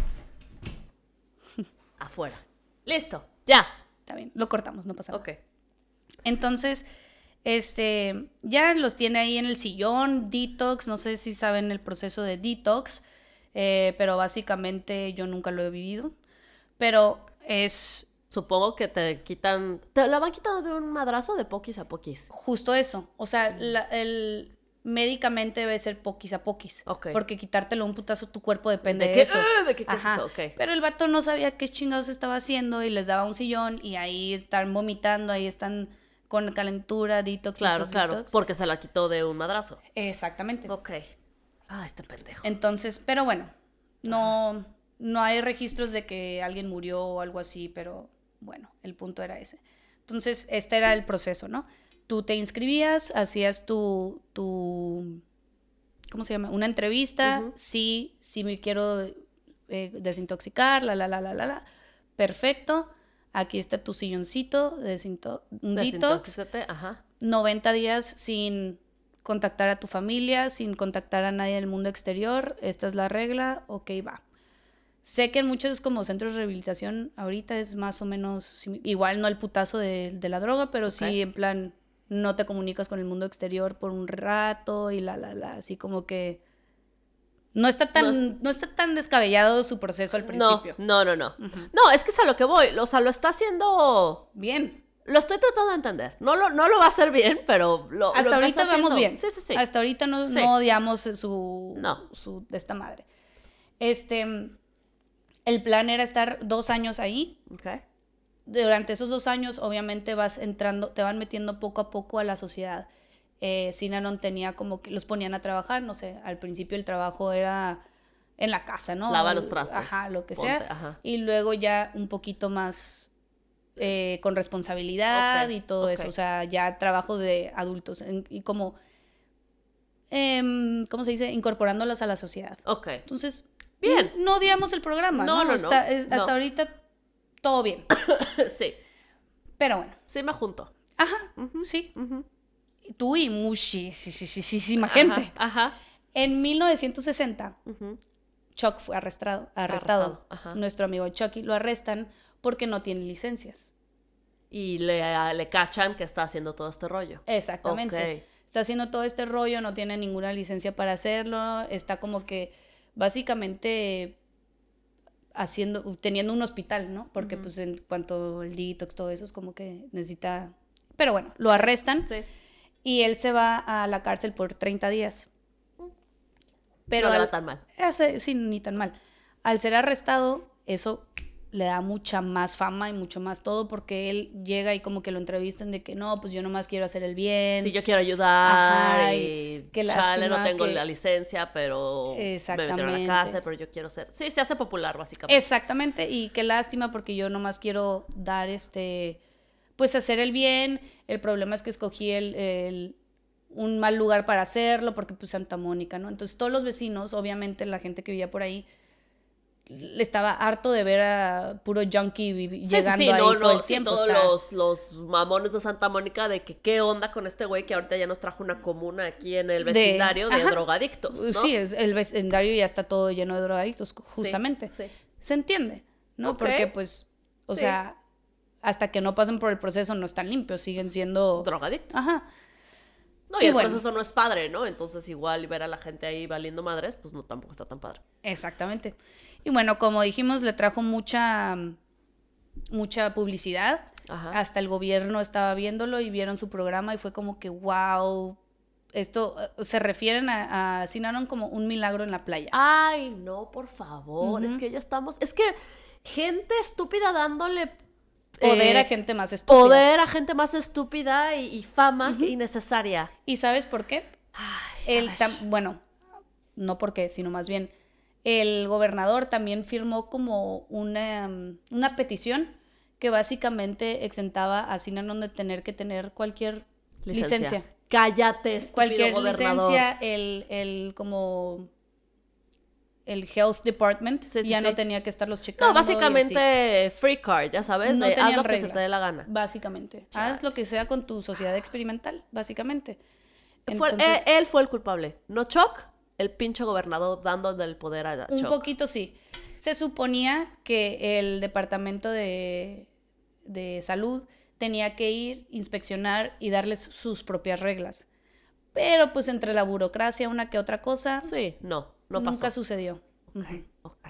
afuera. Listo, ya. Está bien, lo cortamos, no pasa nada. Ok. Entonces, ya los tiene ahí en el sillón, detox, no sé si saben el proceso de detox, pero básicamente yo nunca lo he vivido, pero es... Supongo que te la van quitando de un madrazo de poquis a poquis. Justo eso, o sea, médicamente debe ser poquis a poquis. Okay. Porque quitártelo un putazo tu cuerpo depende de eso. ¿De qué es esto? Okay. Pero el vato no sabía qué chingados estaba haciendo y les daba un sillón y ahí están vomitando, ahí están con calentura, detox. Claro, porque se la quitó de un madrazo. Exactamente. Ok. Este pendejo. Entonces, pero bueno, no hay registros de que alguien murió o algo así, pero bueno, el punto era ese. Entonces, este era el proceso, ¿no? Tú te inscribías, hacías tu ¿cómo se llama? Una entrevista. Sí, me quiero desintoxicar, perfecto. Aquí está tu silloncito, un detox. 90 días sin contactar a tu familia, sin contactar a nadie del mundo exterior. Esta es la regla, ok, va. Sé que en muchos como centros de rehabilitación ahorita es más o menos igual, no el putazo de la droga, pero sí en plan no te comunicas con el mundo exterior por un rato y así como que no está tan descabellado su proceso al principio. No. Uh-huh. No, es que es a lo que voy, o sea, lo está haciendo bien. Lo estoy tratando de entender. No lo va a hacer bien, pero hasta ahorita vamos bien. Sí. Hasta ahorita no odiamos su de esta madre. El plan era estar 2 años ahí. Okay. Durante esos 2 años, obviamente, vas entrando, te van metiendo poco a poco a la sociedad. Synanon tenía como que los ponían a trabajar, no sé, al principio el trabajo era en la casa, ¿no? Lava los trastes. Ajá, lo que sea. Ajá. Y luego ya un poquito más con responsabilidad y todo eso. O sea, ya trabajos de adultos y como, ¿cómo se dice? Incorporándolas a la sociedad. Ok. Entonces, bien. No odiamos el programa, ¿no? Hasta ahorita, todo bien. Sí. Pero bueno. Sí me junto. Ajá, sí. Uh-huh. Tú y muchísima gente. Ajá. En 1960, Chuck fue arrestado. Ajá. Nuestro amigo Chucky lo arrestan porque no tiene licencias. Y le cachan que está haciendo todo este rollo. Exactamente. Okay. Está haciendo todo este rollo, no tiene ninguna licencia para hacerlo, está como que básicamente teniendo un hospital, ¿no? Porque pues en cuanto el detox, todo eso es como que necesita... Pero bueno, lo arrestan y él se va a la cárcel por 30 días. Pero no le va tan mal. Sí, ni tan mal. Al ser arrestado, eso le da mucha más fama y mucho más todo, porque él llega y como que lo entrevistan de que no, pues yo nomás quiero hacer el bien. Sí, yo quiero ayudar. Ajá, y chale, no tengo la licencia, pero me metieron a la cárcel, pero yo quiero ser... Sí, se hace popular, básicamente. Exactamente, y qué lástima, porque yo nomás quiero dar pues hacer el bien. El problema es que escogí un mal lugar para hacerlo, porque pues Santa Mónica, ¿no? Entonces todos los vecinos, obviamente la gente que vivía por ahí, estaba harto de ver a puro junkie llegando ahí todo el tiempo. Todos los mamones de Santa Mónica de que qué onda con este güey que ahorita ya nos trajo una comuna aquí en el vecindario de drogadictos, ¿no? Sí, el vecindario ya está todo lleno de drogadictos, justamente. Sí. Se entiende, ¿no? Okay. Porque pues, o sea, hasta que no pasen por el proceso no están limpios, siguen siendo... drogadictos. Ajá. No, y el proceso no es padre, ¿no? Entonces igual ver a la gente ahí valiendo madres, pues no, tampoco está tan padre. Exactamente. Y bueno, como dijimos, le trajo mucha publicidad. Ajá. Hasta el gobierno estaba viéndolo y vieron su programa y fue como que, wow, esto, se refieren a Synanon como un milagro en la playa. Ay, no, por favor, es que ya estamos, es que gente estúpida dándole... poder a gente más estúpida. Poder a gente más estúpida y fama innecesaria. ¿Y sabes por qué? Ay, bueno, no por qué, sino más bien... El gobernador también firmó como una petición que básicamente exentaba a Synanon de tener que tener cualquier licencia. Cállate, estúpido cualquier gobernador. Licencia, como el Health Department no tenía que estarlos checando. No, básicamente free card, ya sabes, no haz lo reglas, que se te dé la gana. Básicamente, haz lo que sea con tu sociedad experimental, básicamente. Entonces, él fue el culpable, no Chuck. El pinche gobernador dándole el poder a Chuck. Un poquito sí. Se suponía que el departamento de salud tenía que ir, inspeccionar y darles sus propias reglas. Pero pues entre la burocracia, una que otra cosa... Sí, no pasó. Nunca sucedió. Ok.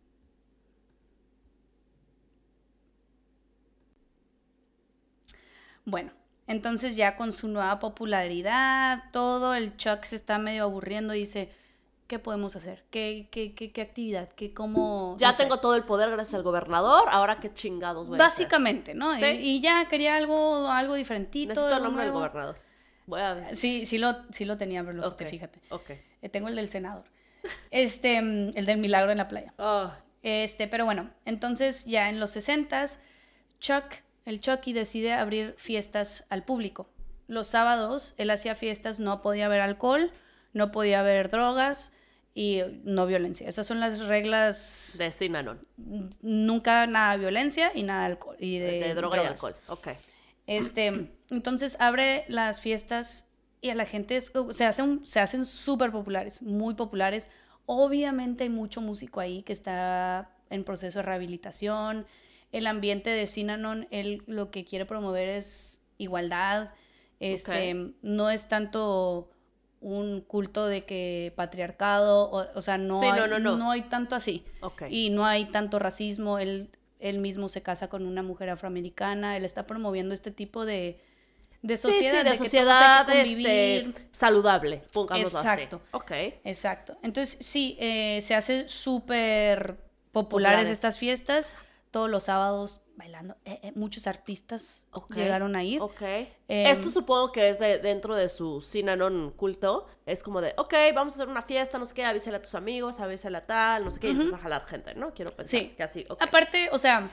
Bueno, entonces ya con su nueva popularidad, todo, el Chuck se está medio aburriendo y dice, ¿qué podemos hacer? ¿Qué actividad? ¿Cómo? Ya tengo todo el poder gracias al gobernador, ahora qué chingados voy básicamente, a hacer. ¿no? ¿Sí? Y ya quería algo diferentito. Necesito el nombre del gobernador. Voy a ver. Sí lo tenía, pero fíjate. Ok. Tengo el del senador. El del milagro en la playa. Oh. Pero bueno, entonces ya en los 60s, el Chucky decide abrir fiestas al público. Los sábados él hacía fiestas, no podía haber alcohol, no podía haber drogas y no violencia. Esas son las reglas de Synanon. Nunca nada de violencia y nada de alcohol y de droga drogas. y alcohol. Ok. Entonces abre las fiestas y a la gente se hacen súper populares, muy populares. Obviamente hay mucho músico ahí que está en proceso de rehabilitación. El ambiente de Synanon, él lo que quiere promover es igualdad. No es tanto un culto de que patriarcado, o sea, no hay tanto así. Y no hay tanto racismo. Él mismo se casa con una mujer afroamericana. Él está promoviendo este tipo de sociedad, de sociedad que convivir. Saludable, pongámoslo así. Exacto. Entonces, sí, se hacen súper populares estas fiestas, todos los sábados bailando. Muchos artistas llegaron a ir. Esto supongo que es dentro de su Synanon culto. Es como de, vamos a hacer una fiesta, no sé qué, avísale a tus amigos, avísale a tal, no sé qué, y empieza a jalar gente, ¿no? Quiero pensar que así, Aparte, o sea,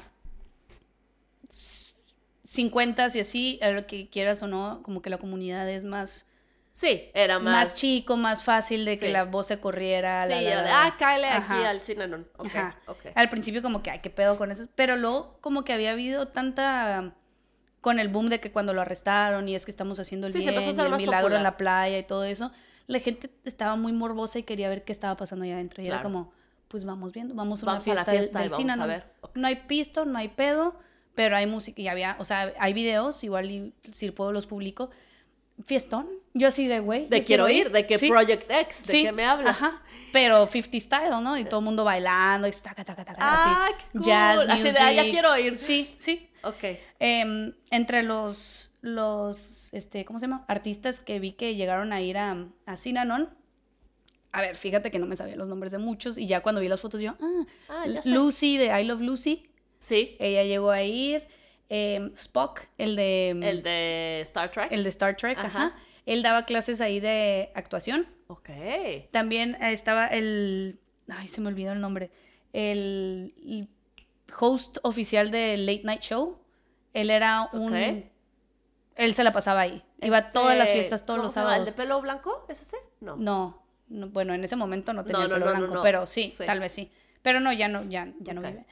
50s y así, a lo que quieras o no, como que la comunidad es más... Sí, era más chico, más fácil de que la voz se corriera. Cáele aquí al Synanon. Al principio como que, qué pedo con eso. Pero luego como que había habido tanta... Con el boom de que cuando lo arrestaron y es que estamos haciendo el bien, y el milagro popular en la playa y todo eso, la gente estaba muy morbosa y quería ver qué estaba pasando allá adentro. Y era como, pues vamos viendo, vamos a una fiesta del Synanon. No hay pisto, no hay pedo, pero hay música y había, o sea, hay videos, igual y si puedo los publico. Fiestón, yo así de güey. De quiero ir, de que Project X, de que me hablas. Pero 50 style, ¿no? Y todo el mundo bailando, y taca, así. Cool. Jazz music. Así de, ya quiero ir. Sí. Entre los ¿cómo se llama? Artistas que vi que llegaron a ir a Synanon. A ver, fíjate que no me sabía los nombres de muchos, y ya cuando vi las fotos yo, ya sé. Lucy de I Love Lucy. Sí. Ella llegó a ir. Spock, el de Star Trek. El de Star Trek, Él daba clases ahí de actuación. También estaba se me olvidó el nombre. El host oficial de Late Night Show. Él era él se la pasaba ahí. Iba a todas las fiestas, todos los sábados. ¿El de pelo blanco? ¿Es ese? No, bueno, en ese momento no tenía pelo blanco, pero sí, tal vez sí. Pero no, ya no vive.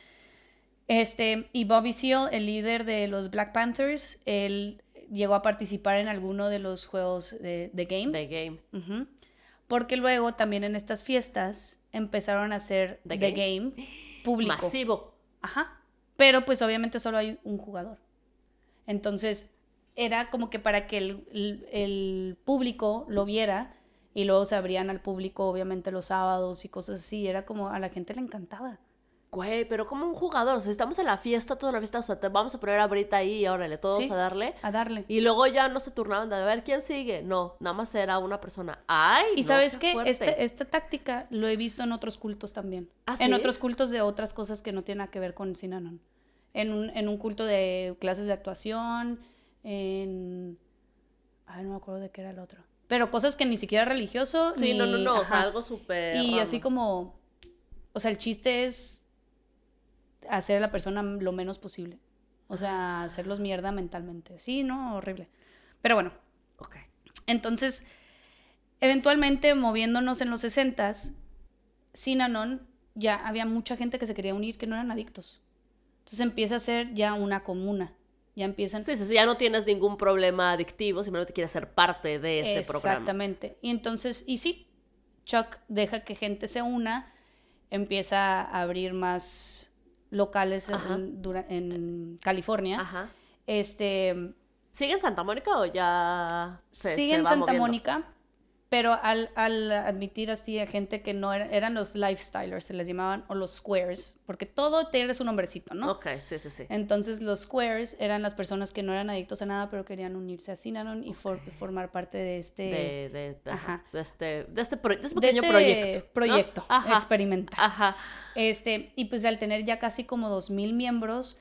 Y Bobby Seale, el líder de los Black Panthers, él llegó a participar en alguno de los juegos de Game. Porque luego también en estas fiestas empezaron a hacer The Game público. Masivo. Pero pues obviamente solo hay un jugador. Entonces era como que para que el público lo viera, y luego se abrían al público obviamente los sábados y cosas así. Era como, a la gente le encantaba. Güey, pero como un jugador, o sea, estamos en la fiesta, toda la fiesta, o sea, te vamos a poner a Brita ahí y órale, todos a darle. Y luego ya no se turnaban de a ver quién sigue. No, nada más era una persona. Y ¿sabes qué? Esta táctica lo he visto en otros cultos también. ¿Sí? En otros cultos de otras cosas que no tienen nada que ver con Synanon. En un culto de clases de actuación, no me acuerdo de qué era el otro. Pero cosas que ni siquiera religioso. Sí, no, o sea, algo súper Y random. así como, o sea, el chiste es hacer a la persona lo menos posible. O sea, hacerlos mierda mentalmente. Sí, ¿no? Horrible. Pero bueno. Entonces, eventualmente, moviéndonos en los 60s, Synanon, ya había mucha gente que se quería unir que no eran adictos. Entonces empieza a ser ya una comuna. Ya empiezan... Sí, ya no tienes ningún problema adictivo, simplemente quieres ser parte de ese programa. Exactamente. Y entonces, sí, Chuck deja que gente se una, empieza a abrir más locales en California. ¿Sigue en Santa Mónica o ya sigue en Santa Mónica, pero al admitir así a gente que no eran los lifestylers, se les llamaban, o los squares, porque todo tiene su nombrecito, ¿no? Sí. Entonces los squares eran las personas que no eran adictos a nada, pero querían unirse a Synanon y formar parte de este... de este pequeño proyecto experimental. Y pues al tener ya casi como 2,000 miembros...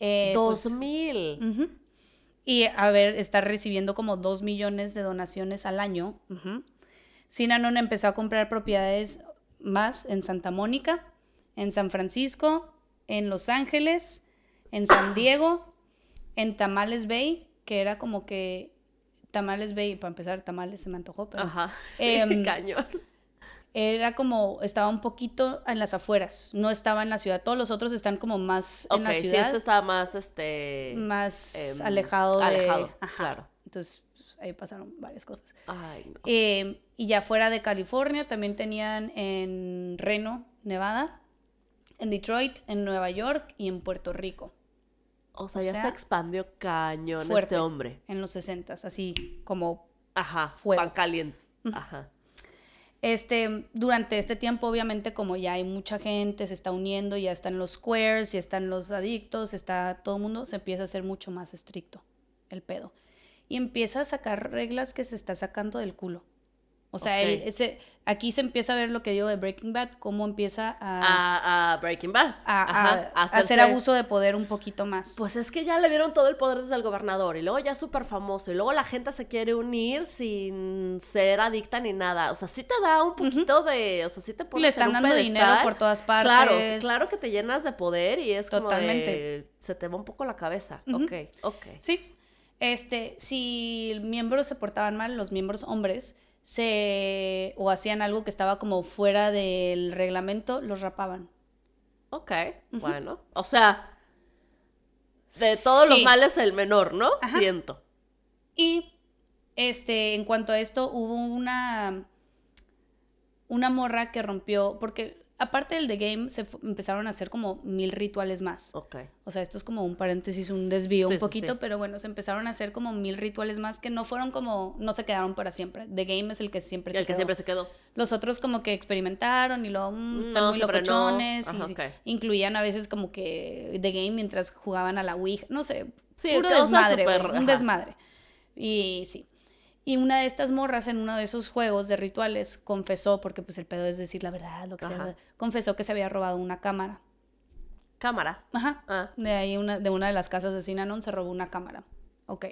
2,000. Y estar recibiendo como 2 millones de donaciones al año. Synanon empezó a comprar propiedades más en Santa Mónica, en San Francisco, en Los Ángeles, en San Diego, en Tamales Bay, que era como que Tamales Bay, para empezar, tamales se me antojó, pero... cañón. Era como, estaba un poquito en las afueras, no estaba en la ciudad. Todos los otros están como más en la ciudad. Sí, estaba más, más alejado. Claro. Entonces, pues ahí pasaron varias cosas. Ay, no. Y ya fuera de California también tenían en Reno, Nevada, en Detroit, en Nueva York y en Puerto Rico. O sea, se expandió cañón fuerte, este hombre. En los 60s, así como fuego. Pan caliente. Ajá. Durante este tiempo, obviamente, como ya hay mucha gente, se está uniendo, ya están los squares, ya están los adictos, está todo el mundo, se empieza a hacer mucho más estricto el pedo. Y empieza a sacar reglas que se está sacando del culo. O sea, aquí se empieza a ver lo que digo de Breaking Bad, cómo empieza a Breaking Bad. A hacer abuso de poder un poquito más. Pues es que ya le dieron todo el poder desde el gobernador y luego ya es súper famoso y luego la gente se quiere unir sin ser adicta ni nada. O sea, sí te da un poquito de... O sea, sí te pones le están en un dando pedestal. Dinero por todas partes. Claro que te llenas de poder y es Totalmente. Como de... Se te va un poco la cabeza. Ok. Sí. Si miembros se portaban mal, los miembros hombres... o hacían algo que estaba como fuera del reglamento, los rapaban. Ok, bueno. O sea, de todos los males el menor, ¿no? Siento. Y en cuanto a esto, hubo una morra que rompió, porque aparte del The Game, empezaron a hacer como 1000 rituales más. Ok. O sea, esto es como un paréntesis, un desvío un poquito, pero bueno, se empezaron a hacer como 1000 rituales más que no fueron como, no se quedaron para siempre. The Game es el que siempre se quedó. Los otros como que experimentaron y luego están muy locochones. Incluían a veces como que The Game mientras jugaban a la Ouija, no sé, puro desmadre, un desmadre. Y sí. Y una de estas morras en uno de esos juegos de rituales confesó, porque pues el pedo es decir la verdad, lo que sea, confesó que se había robado una cámara. ¿Cámara? De ahí de una de las casas de Synanon se robó una cámara. Ok.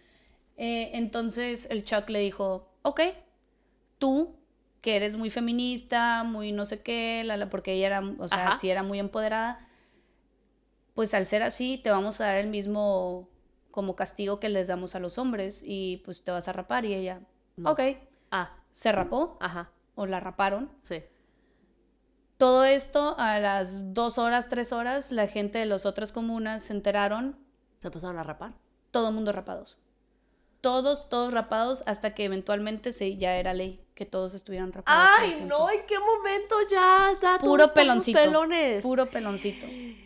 Entonces el Chuck le dijo, ok, tú, que eres muy feminista, muy no sé qué, porque ella era, o sea, sí era muy empoderada, pues al ser así te vamos a dar el mismo... como castigo que les damos a los hombres y pues te vas a rapar y ella, ok, se rapó o la raparon. Sí. Todo esto a las 2 horas, 3 horas, la gente de las otras comunas se enteraron. ¿Se empezaron a rapar? Todo el mundo rapados. Todos rapados hasta que eventualmente ya era ley que todos estuvieran rapados. ¡Ay, no! ¿En qué momento ya? Puro peloncito. Pelones. Puro peloncito.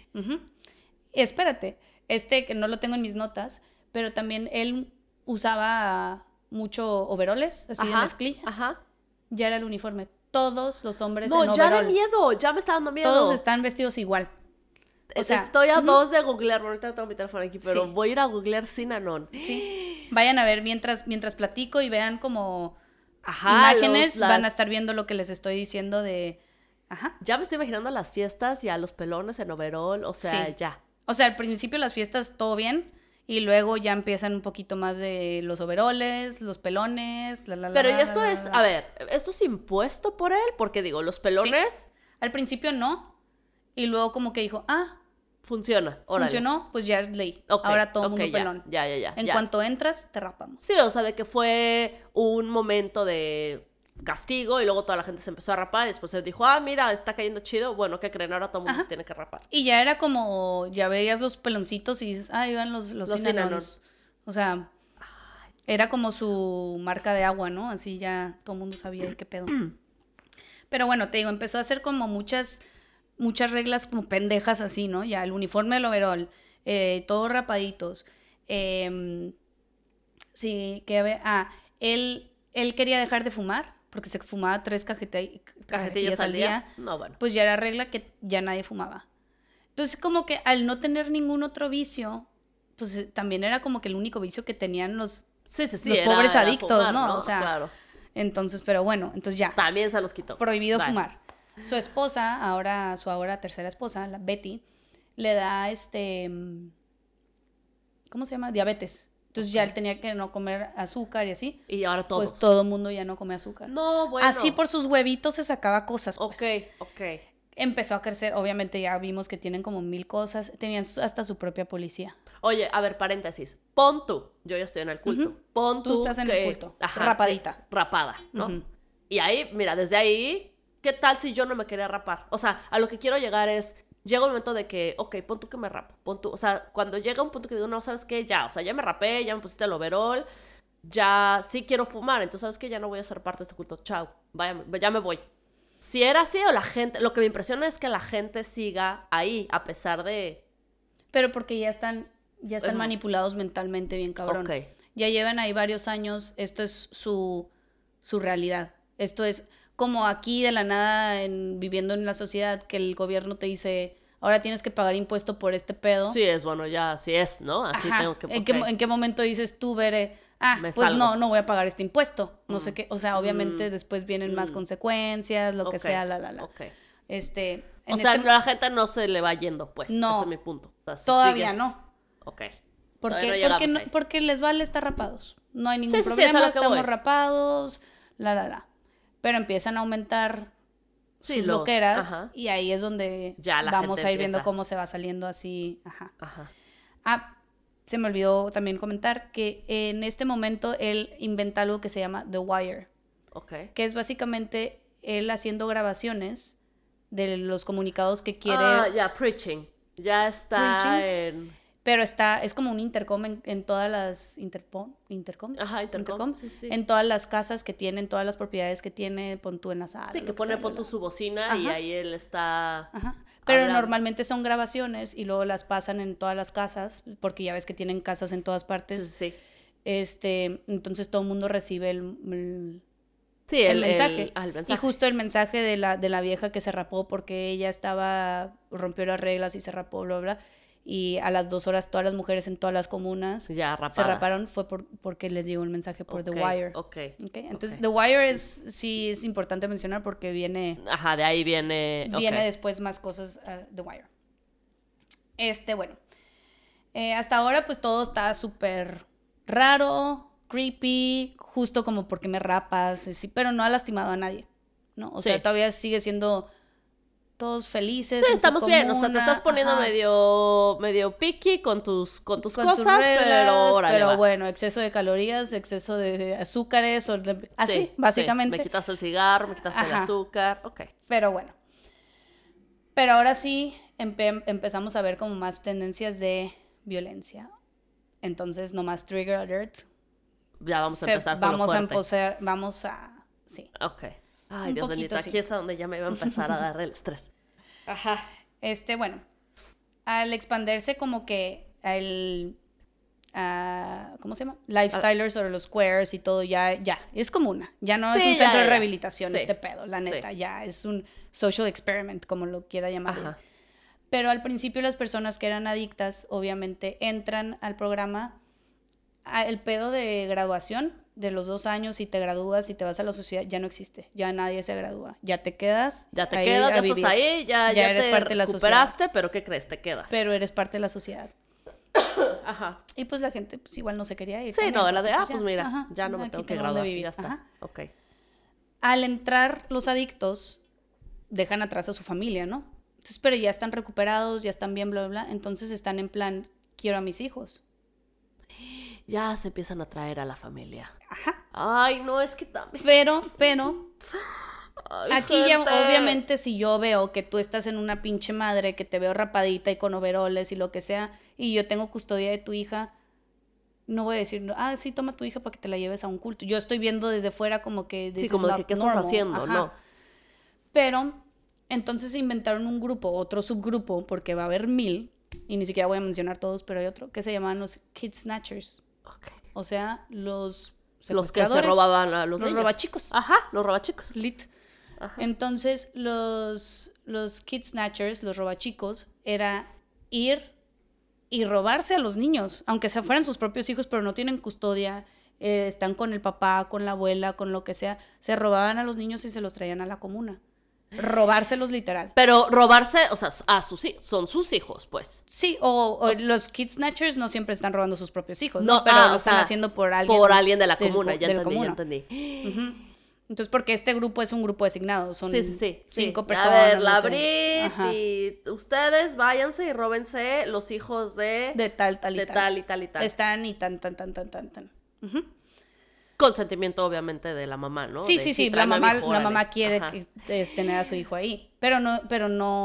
Espérate. Que no lo tengo en mis notas, pero también él usaba mucho overoles, así de mezclilla. Ya era el uniforme. Todos los hombres en overol. No, ya de miedo, ya me está dando miedo. Todos están vestidos igual. O sea, estoy a 2 de googlear, ahorita no tengo mi teléfono aquí, pero voy a ir a googlear Synanon. Sí, vayan a ver mientras platico y vean como imágenes, van a estar viendo lo que les estoy diciendo de... Ya me estoy imaginando las fiestas y a los pelones en overol, o sea, ya. O sea, al principio las fiestas todo bien y luego ya empiezan un poquito más de los overoles, los pelones, Pero y esto es, a ver, ¿esto es impuesto por él? Porque digo, los pelones... Sí. Al principio no, y luego como que dijo, funciona, órale. Funcionó, pues ya es ley. Ahora todo mundo pelón. Ya. En cuanto entras, te rapamos. Sí, o sea, de que fue un momento de... castigo y luego toda la gente se empezó a rapar y después él dijo, mira, está cayendo chido, bueno, ¿qué creen? Ahora todo el mundo se tiene que rapar. Y ya era como, ya veías los peloncitos y dices, iban los Synanons. O sea, era como su marca de agua, ¿no? Así ya todo el mundo sabía qué pedo. Pero bueno, te digo, empezó a hacer como muchas reglas como pendejas así, ¿no? Ya el uniforme del overol, todos rapaditos. Sí, que había... él quería dejar de fumar porque se fumaba 3 cajetillas al día. No, bueno. Pues ya era regla que ya nadie fumaba. Entonces, como que al no tener ningún otro vicio, pues también era como que el único vicio que tenían los pobres adictos, fumar, ¿no? O sea, claro. Entonces, pero bueno, entonces ya. También se los quitó. Prohibido fumar. Su esposa, su ahora tercera esposa, la Betty, le da ¿cómo se llama? Diabetes. Entonces ya él tenía que no comer azúcar y así. Y ahora todos. Pues todo el mundo ya no come azúcar. No, bueno. Así por sus huevitos se sacaba cosas, pues. Ok. Empezó a crecer, obviamente ya vimos que tienen como 1000 cosas. Tenían hasta su propia policía. Oye, a ver, paréntesis. Pon tú, yo ya estoy en el culto. Pon tú estás en el culto. Rapadita. Rapada, ¿no? Y ahí, mira, desde ahí, ¿qué tal si yo no me quería rapar? O sea, a lo que quiero llegar es... Llega un momento de que, ok, pon tú que me rapo, pon tú, o sea, cuando llega un punto que digo, no, ¿sabes qué? Ya, o sea, ya me rapé, ya me pusiste el overol, ya sí quiero fumar, entonces sabes que ya no voy a ser parte de este culto, chao, ya me voy. Si era así o la gente, lo que me impresiona es que la gente siga ahí, a pesar de... Pero porque ya están manipulados mentalmente bien cabrón. Ok. Ya llevan ahí varios años, esto es su realidad. Esto es como aquí de la nada, viviendo en la sociedad, que el gobierno te dice, ahora tienes que pagar impuesto por este pedo. Sí, es bueno, ya así es, ¿no? Así Ajá. tengo que... ¿En qué momento dices tú, Bere, pues no voy a pagar este impuesto? No sé qué, o sea, obviamente después vienen más consecuencias, lo que sea, Ok. La gente no se le va yendo, pues. No. Ese es mi punto. O sea, si todavía sigues... no. Ok. Porque les vale estar rapados. No hay ningún problema, estamos rapados, Pero empiezan a aumentar sus loqueras y ahí es donde ya vamos a ir viendo cómo se va saliendo así. Ajá. Se me olvidó también comentar que en este momento él inventa algo que se llama The Wire. Okay. Que es básicamente él haciendo grabaciones de los comunicados que quiere... preaching. Ya está en... Pero es como un intercom en todas las... ¿Intercom? Sí. En todas las casas que tiene, en todas las propiedades que tiene, pon tú en la sala. Sí, que pone su bocina y ahí él está... Pero normalmente son grabaciones y luego las pasan en todas las casas, porque ya ves que tienen casas en todas partes. Sí. Entonces todo el mundo recibe el mensaje. El mensaje. Y justo el mensaje de la vieja que se rapó porque ella rompió las reglas y se rapó, bla, bla. Y a las 2 horas todas las mujeres en todas las comunas se raparon, fue porque les llegó el mensaje por The Wire. Okay. Entonces The Wire es importante mencionar porque viene... Ajá, de ahí viene... Viene después más cosas The Wire. Bueno. Hasta ahora pues todo está súper raro, creepy, justo como porque me rapas, sí, pero no ha lastimado a nadie, ¿no? O sea, todavía sigue siendo... todos felices. Sí, estamos bien, o sea, te estás poniendo medio picky con tus cosas, reglas, pero bueno, exceso de calorías, exceso de azúcares, así, básicamente. Me quitaste el cigarro, me quitaste el azúcar, Pero bueno. Pero ahora sí empezamos a ver como más tendencias de violencia. Entonces, nomás trigger alert. Ya vamos a empezar con lo fuerte. Sí. Ok. Ay, Dios bendito, aquí es donde ya me iba a empezar a dar el estrés. Ajá. Bueno, al expandirse como que ¿cómo se llama? Lifestylers o los squares y todo, ya, es común. Ya no es un centro de rehabilitación este pedo, la neta, ya es un social experiment, como lo quiera llamar. Pero al principio las personas que eran adictas, obviamente, entran al programa. El pedo de graduación, de los 2 años, si te gradúas y te vas a la sociedad, ya no existe. Ya nadie se gradúa. Ya te quedas. Ya estás ahí, ya eres te parte de la recuperaste, sociedad. Pero ¿qué crees? Te quedas. Pero eres parte de la sociedad. Ajá. Y pues la gente pues igual no se quería ir. Sí, también, no, la de, pues mira, ya no me tengo que graduar. Ya está. Ajá. Ok. Al entrar los adictos, dejan atrás a su familia, ¿no? Entonces, pero ya están recuperados, ya están bien, bla, bla, bla. Entonces están en plan, quiero a mis hijos. Ya se empiezan a traer a la familia. Ajá. Ay, no, es que también... Pero... Ay, aquí gente. Ya, obviamente, si yo veo que tú estás en una pinche madre, que te veo rapadita y con overoles y lo que sea, y yo tengo custodia de tu hija, no voy a decir, sí, toma tu hija para que te la lleves a un culto. Yo estoy viendo desde fuera como que... Sí, como de que, ¿qué estás haciendo? Ajá. No. Pero, entonces inventaron un grupo, otro subgrupo, porque va a haber 1000, y ni siquiera voy a mencionar todos, pero hay otro, que se llaman los Kid Snatchers. Okay. O sea, los que se robaban a los niños. Los robachicos. Ajá, los robachicos. Lit. Ajá. Entonces, los Kid Snatchers, los robachicos, era ir y robarse a los niños, aunque se fueran sus propios hijos, pero no tienen custodia, están con el papá, con la abuela, con lo que sea, se robaban a los niños y se los traían a la comuna. Robárselos literal. Pero robarse, o sea, son sus hijos, pues. Sí, o los Kid Snatchers no siempre están robando a sus propios hijos, ¿no? Pero lo están haciendo por alguien. Por alguien de la comuna, ya entendí. Uh-huh. Entonces, porque este grupo es un grupo designado, son 5 personas. A ver, la Brit y ustedes váyanse y róbense los hijos de tal y tal. Están y tan. Uh-huh. Consentimiento, obviamente, de la mamá, ¿no? Sí. La mamá quiere tener a su hijo ahí.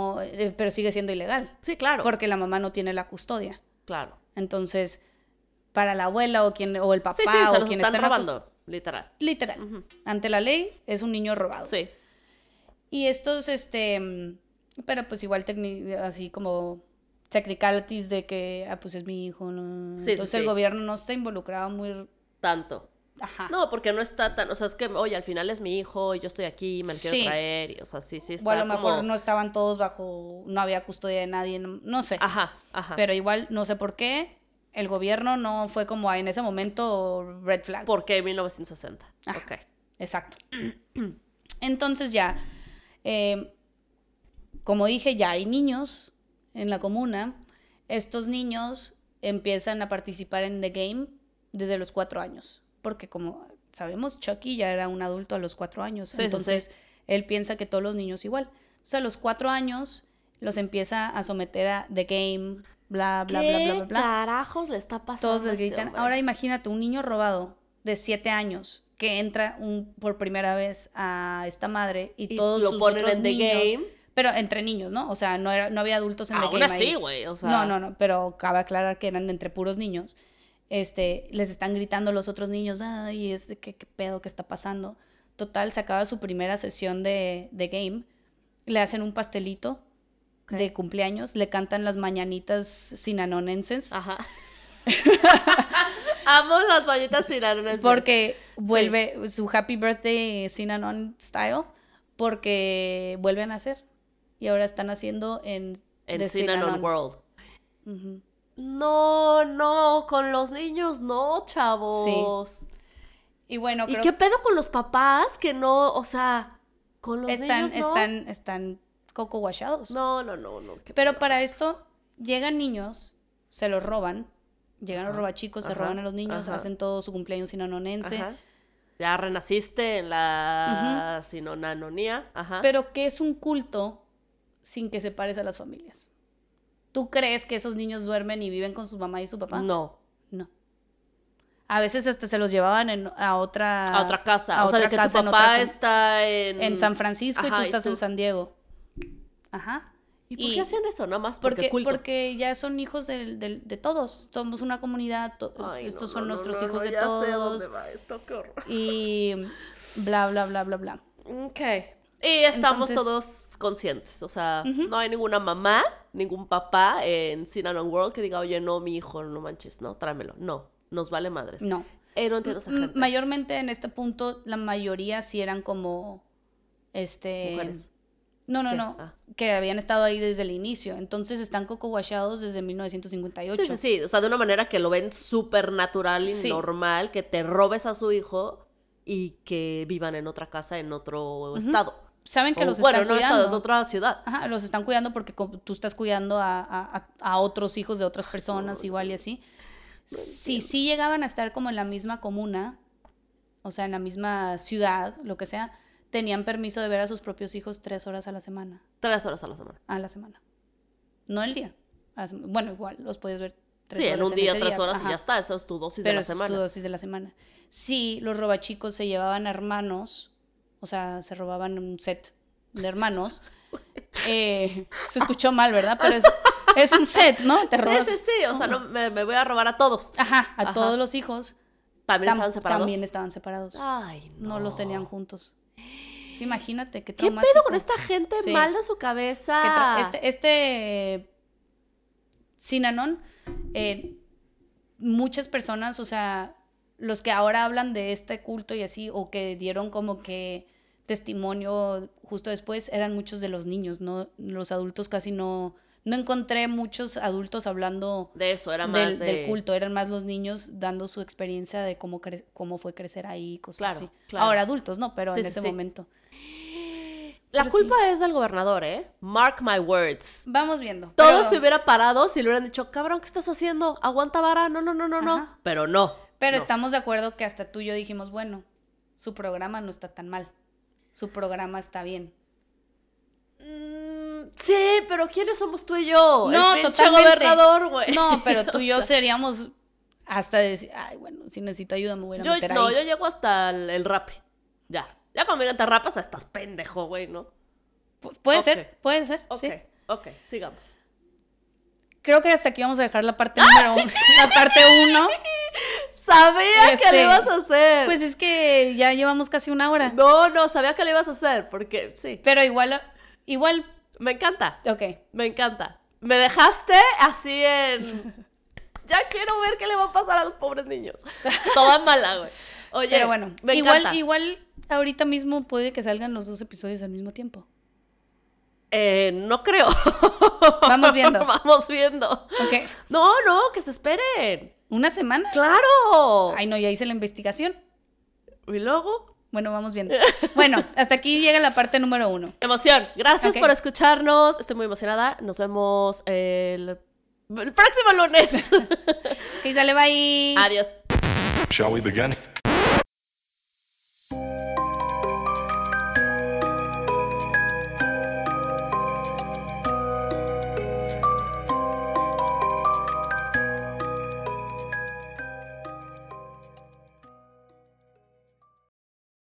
Pero sigue siendo ilegal. Sí, claro. Porque la mamá no tiene la custodia. Claro. Entonces, para la abuela o el papá sí, o se los quien están está robando, literal. Literal. Uh-huh. Ante la ley es un niño robado. Sí. Y estos, pero pues igual así como technicalities de que, pues es mi hijo, ¿no? Sí, entonces el gobierno no está involucrado muy... Tanto. Ajá. No, porque no está tan, o sea, es que, oye, al final es mi hijo y yo estoy aquí, me lo quiero traer, y, o sea, sí está. O a lo mejor no estaban todos no había custodia de nadie, no sé. Ajá. Pero igual, no sé por qué, el gobierno no fue como en ese momento red flag. ¿Por qué 1960? Ajá, ok. Exacto. Entonces ya, como dije, ya hay niños en la comuna. Estos niños empiezan a participar en The Game desde los 4 años. Porque como sabemos, Chucky ya era un adulto a los 4 años. Sí, entonces, él piensa que todos los niños igual. O sea, a los 4 años los empieza a someter a The Game, bla, bla, bla, bla, bla, bla. ¿Qué carajos le está pasando? Todos les gritan. Ahora imagínate, un niño robado de 7 años que entra por primera vez a esta madre y todos lo sus ponen otros en The niños, Game. Pero entre niños, ¿no? O sea, no había adultos en The Game. Aún así, güey, o sea... No, pero cabe aclarar que eran entre puros niños. Les están gritando los otros niños, ay, ¿qué pedo que está pasando? Total, se acaba su primera sesión de Game, le hacen un pastelito de cumpleaños, le cantan las mañanitas sinanonenses. Ajá. Amo las mañanitas sinanonenses. Porque vuelve su Happy Birthday Sinanon style, porque vuelven a hacer. Y ahora están haciendo en Sinanon World. Uh-huh. No, con los niños no, chavos. Sí. Y bueno, ¿Y qué pedo con los papás que no, o sea, con los niños no? Están coco guachados. No. Pero para esto llegan niños, se los roban, llegan los robachicos, se roban a los niños, hacen todo su cumpleaños sinanonense. Ajá. Ya renaciste en la sinonanonía. Ajá. Pero ¿qué es un culto sin que se pares a las familias? ¿Tú crees que esos niños duermen y viven con su mamá y su papá? No. A veces se los llevaban a otra casa. O sea, de que tu papá está en San Francisco. Ajá, y tú estás en San Diego. Ajá. ¿Y por qué hacían eso? Nada más porque culto. Porque ya son hijos de todos. Somos una comunidad. Estos son nuestros hijos de todos. Ya sé dónde va esto, qué horror. Y bla, bla, bla, bla, bla. Ok. Y estamos todos conscientes. O sea, no hay ninguna mamá, ningún papá en Sinanon World que diga, oye, no, mi hijo, no manches, no, tráemelo. No, nos vale madres. No. No entiendo esa gente. Mayormente en este punto, la mayoría sí eran como, mujeres. No, que habían estado ahí desde el inicio. Entonces están coco guachados desde 1958. Sí. O sea, de una manera que lo ven súper natural y normal, que te robes a su hijo y que vivan en otra casa, en otro estado. Saben que los están cuidando. Estado, en otra ciudad. Ajá, los están cuidando porque tú estás cuidando a otros hijos de otras personas, igual y así. Si sí llegaban a estar como en la misma comuna, o sea, en la misma ciudad, lo que sea, tenían permiso de ver a sus propios hijos 3 horas a la semana. 3 horas a la semana. A la semana. No el día. Bueno, igual, los puedes ver 3 horas. Sí, en un día, 3 horas Ajá. y ya está. Eso es tu dosis de la semana. Pero es tu dosis de la semana. Sí, los robachicos se llevaban hermanos, o sea, se robaban un set de hermanos. Se escuchó mal, ¿verdad? Pero es un set, ¿no? Te robas. Sí. O sea, no, me voy a robar a todos. Ajá, todos los hijos. ¿También estaban separados? También estaban separados. Ay, no los tenían juntos. Sí, imagínate qué traumático. ¿Qué pedo con esta gente mal de su cabeza? Sinanon, muchas personas, o sea, los que ahora hablan de este culto y así, o que dieron como que testimonio justo después, eran muchos de los niños, ¿no? Los adultos casi no encontré muchos adultos hablando de eso, era más del culto, eran más los niños dando su experiencia de cómo fue crecer ahí, cosas así. Claro. Ahora adultos, ¿no? Pero en ese momento. La culpa es del gobernador, ¿eh? Mark my words. Vamos viendo. Todo se hubiera parado si le hubieran dicho, cabrón, ¿qué estás haciendo? Aguanta vara, no. Pero no. Pero estamos de acuerdo que hasta tú y yo dijimos, bueno, su programa no está tan mal. Su programa está bien. Sí, pero ¿quiénes somos tú y yo? No, el pinche totalmente. Gobernador, güey. No, pero tú y yo seríamos hasta decir, ay, bueno, si necesito ayuda me voy a meter ahí. No, yo llego hasta el rap. Ya cuando me digan te rapas, estás pendejo, güey, ¿no? Puede ser, Ok, sí. Ok, sigamos. creo que hasta aquí vamos a dejar la parte número 1. La parte 1. Sabía que lo ibas a hacer. Pues es que ya llevamos casi 1 hora. No, sabía que lo ibas a hacer, porque sí. Pero igual. Me encanta. Ok. Me encanta. Me dejaste así en... Ya quiero ver qué le va a pasar a los pobres niños. Toda mala, güey. Oye, pero bueno, me encanta. Igual ahorita mismo puede que salgan los 2 episodios al mismo tiempo. No creo. Vamos viendo. Vamos viendo. Ok. No, que se esperen. ¿1 semana? ¡Claro! Ay, no, ya hice la investigación. ¿Y luego? Bueno, vamos viendo. Bueno, hasta aquí llega la parte número 1. Emoción. Gracias Ok. por escucharnos. Estoy muy emocionada. Nos vemos el próximo lunes. Ok, sale, bye. Adiós. Shall we begin?